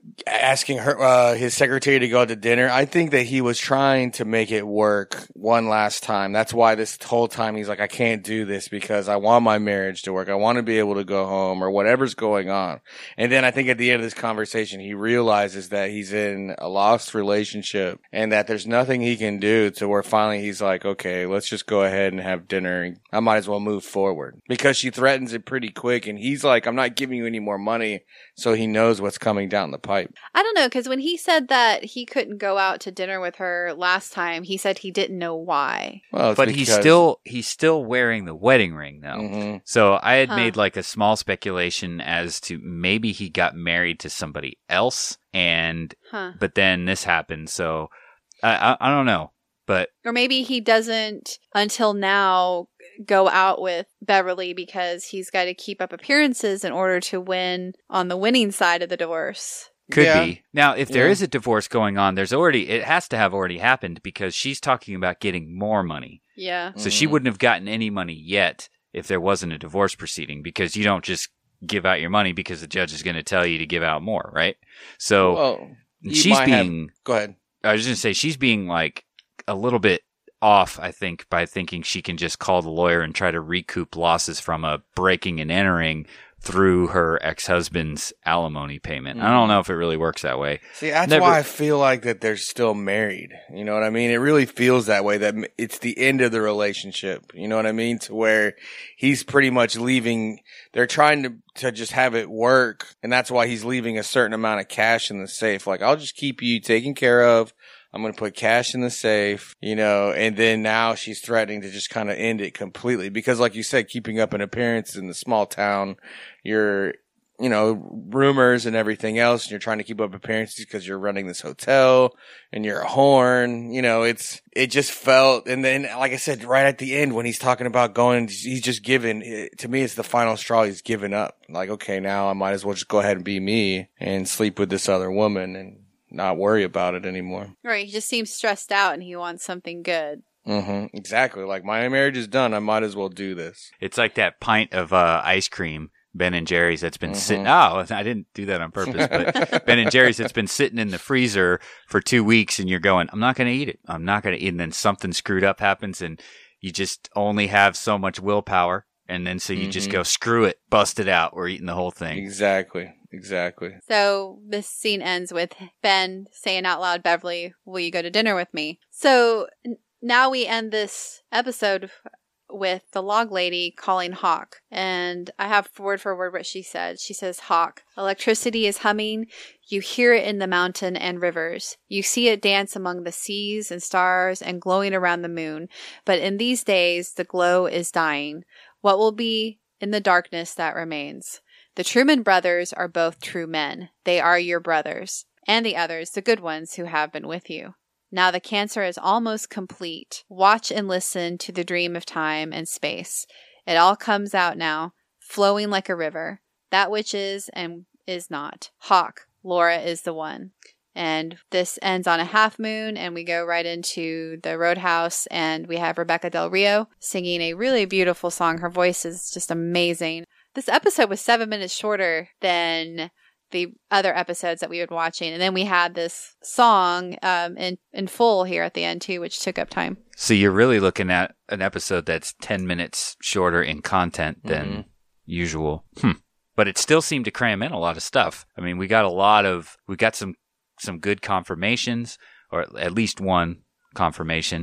asking her, uh, his secretary to go out to dinner. I think that he was trying to make it work one last time. That's why this whole time he's like, I can't do this because I want my marriage to work. I want to be able to go home or whatever's going on. And then I think at the end of this conversation, he realizes that he's in a lost relationship and that there's nothing he can do to where finally he's like, okay, let's just go ahead and have dinner. I might as well move forward because she threatens it pretty quick. And he's like, I'm not giving you any more money. So he knows what's coming down the pipe. I don't know, because when he said that he couldn't go out to dinner with her last time, he said he didn't know why. Well, but he's still he's still wearing the wedding ring, though. Mm-hmm. So I had Huh. made like a small speculation as to maybe he got married to somebody else, and Huh. but then this happened. So I, I I don't know, but Or maybe he doesn't, until now, go out with Beverly because he's got to keep up appearances in order to win on the winning side of the divorce. could Yeah. be. Now, if there Yeah. is a divorce going on, there's already it has to have already happened because she's talking about getting more money. Yeah. So she Mhm. wouldn't have gotten any money yet if there wasn't a divorce proceeding, because you don't just give out your money because the judge is going to tell you to give out more, right? So Well, you she's might have- being, go ahead. I was going to say, she's being like a little bit off, I think, by thinking she can just call the lawyer and try to recoup losses from a breaking and entering through her ex-husband's alimony payment. I don't know if it really works that way. See, that's Never- why I feel like that they're still married. You know what I mean? It really feels that way, that m- it's the end of the relationship. You know what I mean? To where he's pretty much leaving. They're trying to, to just have it work. And that's why he's leaving a certain amount of cash in the safe. Like, I'll just keep you taken care of. I'm going to put cash in the safe, you know, and then now she's threatening to just kind of end it completely because, like you said, keeping up an appearance in the small town, you're, you know, rumors and everything else, and you're trying to keep up appearances because you're running this hotel and you're a horn, you know, it's, it just felt, and then, like I said, right at the end when he's talking about going, he's just given, it, to me, it's the final straw. He's given up. Like, okay, now I might as well just go ahead and be me and sleep with this other woman and not worry about it anymore. Right. He just seems stressed out and he wants something good. Mm-hmm. Exactly. Like, my marriage is done. I might as well do this. It's like that pint of uh, ice cream, Ben and Jerry's, that's been Mhm. sitting. Oh, I didn't do that on purpose, but Ben and Jerry's that's been sitting in the freezer for two weeks, and you're going, I'm not going to eat it. I'm not going to eat. And then something screwed up happens, and you just only have so much willpower, and then so you just Mhm. go, screw it, bust it out. We're eating the whole thing. Exactly. Exactly. So this scene ends with Ben saying out loud, Beverly, will you go to dinner with me? So n- now we end this episode with the log lady calling Hawk. And I have word for word what she said. She says, Hawk, electricity is humming. You hear it in the mountain and rivers. You see it dance among the seas and stars and glowing around the moon. But in these days, the glow is dying. What will be in the darkness that remains? The Truman brothers are both true men. They are your brothers. And the others, the good ones who have been with you. Now the cancer is almost complete. Watch and listen to the dream of time and space. It all comes out now, flowing like a river. That which is and is not. Hawk, Laura is the one. And this ends on a half moon, and we go right into the Roadhouse, and we have Rebecca Del Rio singing a really beautiful song. Her voice is just amazing. This episode was seven minutes shorter than the other episodes that we were watching. And then we had this song um, in, in full here at the end, too, which took up time. So you're really looking at an episode that's ten minutes shorter in content than Mhm. usual. Hmm. But it still seemed to cram in a lot of stuff. I mean, we got a lot of, we got some, some good confirmations, or at least one confirmation.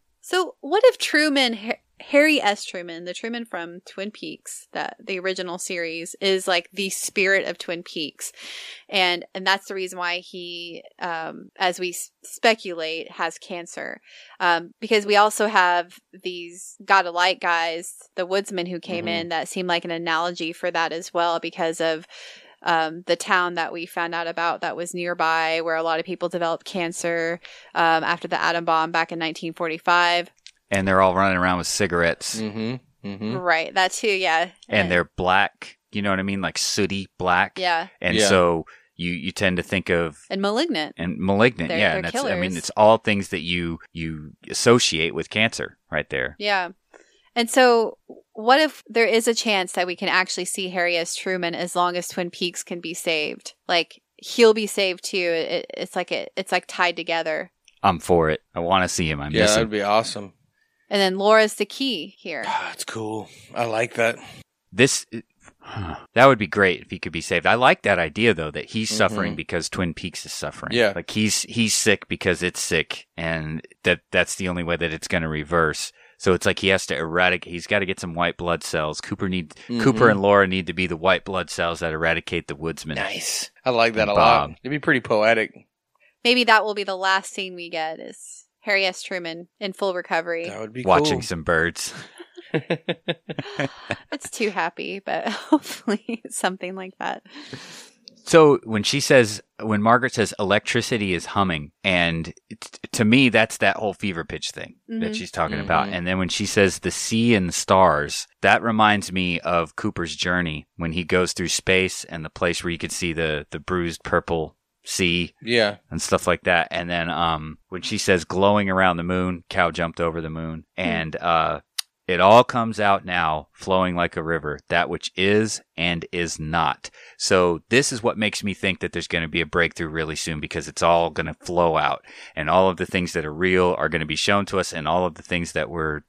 So what if Truman, Har- Harry S. Truman, the Truman from Twin Peaks, that the original series, is like the spirit of Twin Peaks. And and that's the reason why he, um, as we s- speculate, has cancer. Um, because we also have these God of Light guys, the woodsmen who came Mhm. in, that seem like an analogy for that as well, because of um, the town that we found out about that was nearby, where a lot of people developed cancer um, after the atom bomb back in nineteen forty-five. And they're all running around with cigarettes. Mm-hmm. Mm-hmm. Right, that too, yeah. And they're black, you know what I mean? Like sooty black. yeah, And Yeah. so you, you tend to think of, and malignant. and malignant. They're- yeah. they're And that's, I mean, killers. it's all things that you, you associate with cancer right there. Yeah. And so what if there is a chance that we can actually see Harry S. Truman as long as Twin Peaks can be saved? Like, he'll be saved too. It, it's like it, it's like tied together. I'm for it. I want to see him. I Yeah, miss that'd him. be awesome. And then Laura's the key here. That's cool. I like that. This that would be great if he could be saved. I like that idea though, that he's Mhm. suffering because Twin Peaks is suffering. Yeah. Like he's he's sick because it's sick, and that that's the only way that it's going to reverse. So it's like he has to eradicate. He's got to get some white blood cells. Cooper need Mhm. Cooper and Laura need to be the white blood cells that eradicate the woodsman. Nice. I like that And a lot. Bob. It'd be pretty poetic. Maybe that will be the last scene we get is Harry S. Truman in full recovery. That would be Watching cool. some birds. It's too happy, but hopefully it's something like that. So when she says, when Margaret says electricity is humming, and it's, to me, that's that whole fever pitch thing that Mhm. she's talking about. Mhm. And then when she says the sea and the stars, that reminds me of Cooper's journey when he goes through space and the place where you could see the, the bruised purple sea Yeah. and stuff like that. And then um, when she says glowing around the moon, cow jumped over the moon. And uh, it all comes out now, flowing like a river, that which is and is not. So this is what makes me think that there's going to be a breakthrough really soon, because it's all going to flow out, and all of the things that are real are going to be shown to us, and all of the things that were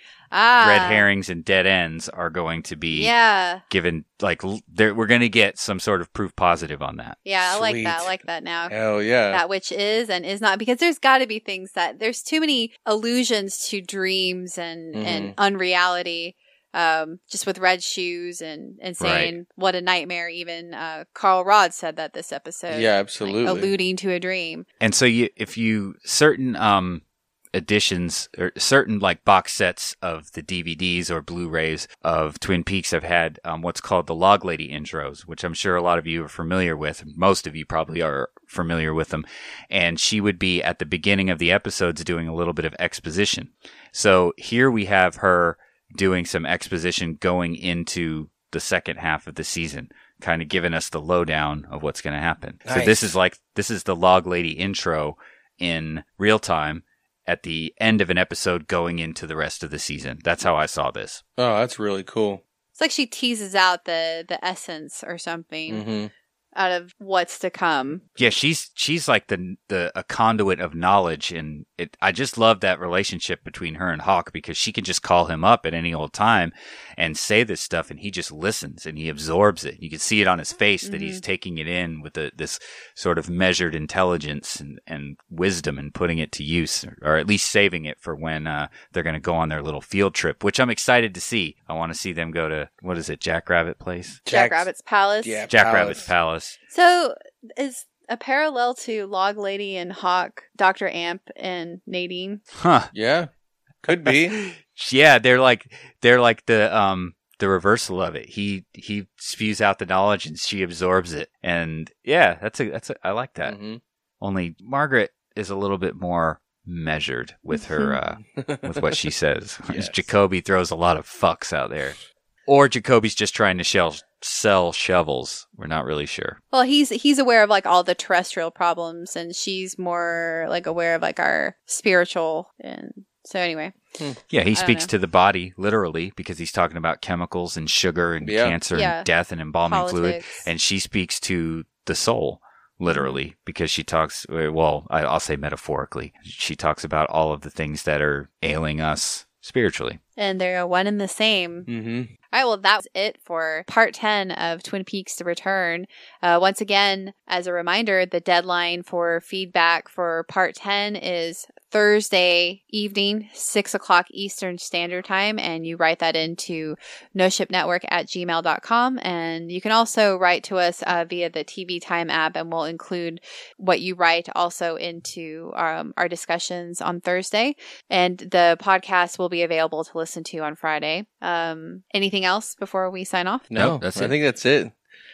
Ah, red herrings and dead ends are going to be Yeah, given, like, l- there, we're going to get some sort of proof positive on that. yeah, I like that. I Sweet. like that now. Hell yeah. That which is and is not, because there's got to be things that there's too many allusions to dreams and Mhm. and unreality. Um, just with red shoes and and saying what a nightmare. Even uh, Carl Rod said that this episode. Yeah, like, absolutely. alluding to a dream. And so you, if you, certain, um, editions or certain like box sets of the D V Ds or Blu-rays of Twin Peaks have had um, what's called the Log Lady intros, which I'm sure a lot of you are familiar with. Most of you probably are familiar with them. And she would be at the beginning of the episodes doing a little bit of exposition. So here we have her doing some exposition going into the second half of the season, kind of giving us the lowdown of what's going to happen. So Nice. this is like, this is the Log Lady intro in real time at the end of an episode going into the rest of the season. That's how I saw this. Oh, that's really cool. It's like she teases out the the essence or something hmm out of what's to come. Yeah, she's she's like the the a conduit of knowledge, and it. I just love that relationship between her and Hawk, because she can just call him up at any old time and say this stuff, and he just listens and he absorbs it. You can see it on his face that he's taking it in with a, this sort of measured intelligence and, and wisdom, and putting it to use, or, or at least saving it for when uh, they're going to go on their little field trip, which I'm excited to see. I want to see them go to, what is it, Jackrabbit Place? Jack Rabbit's Palace. Yeah, Jackrabbit's Palace. So is a parallel to Log Lady and Hawk, Doctor Amp and Nadine. Huh. Yeah, could be. Yeah, they're like they're like the um the reversal of it. He he spews out the knowledge and she absorbs it. And yeah, that's a that's a, I like that. Mhm. Only Margaret is a little bit more measured with her uh with what she says. Yes. Jacoby throws a lot of fucks out there. Or Jacoby's just trying to shell, sell shovels. We're not really sure. Well, he's he's aware of like all the terrestrial problems, and she's more like aware of like our spiritual. And so anyway, Yeah, he I don't speaks know. to the body literally, because he's talking about chemicals and sugar and Yeah. cancer Yeah. and death and embalming fluid. politics. And she speaks to the soul literally, because she talks, well, I- I'll say metaphorically. She talks about all of the things that are ailing us spiritually. And they're one and the same. hmm All right, well, that was it for part ten of Twin Peaks: The Return. Uh, once again, as a reminder, the deadline for feedback for part ten is Thursday evening, six o'clock Eastern Standard Time, and you write that into noshipnetwork at gmail dot com. And you can also write to us uh, via the T V Time app, and we'll include what you write also into um, our discussions on Thursday. And the podcast will be available to listen to on Friday. Um, anything else before we sign off? No, Nope, that's I it. think that's it.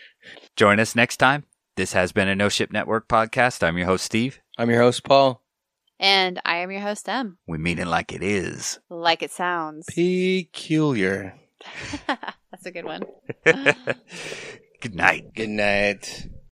Join us next time. This has been a No Ship Network podcast. I'm your host, Steve. I'm your host, Paul. And I am your host, Em. We mean it like it is. Like it sounds. Peculiar. That's a good one. Good night. Good night.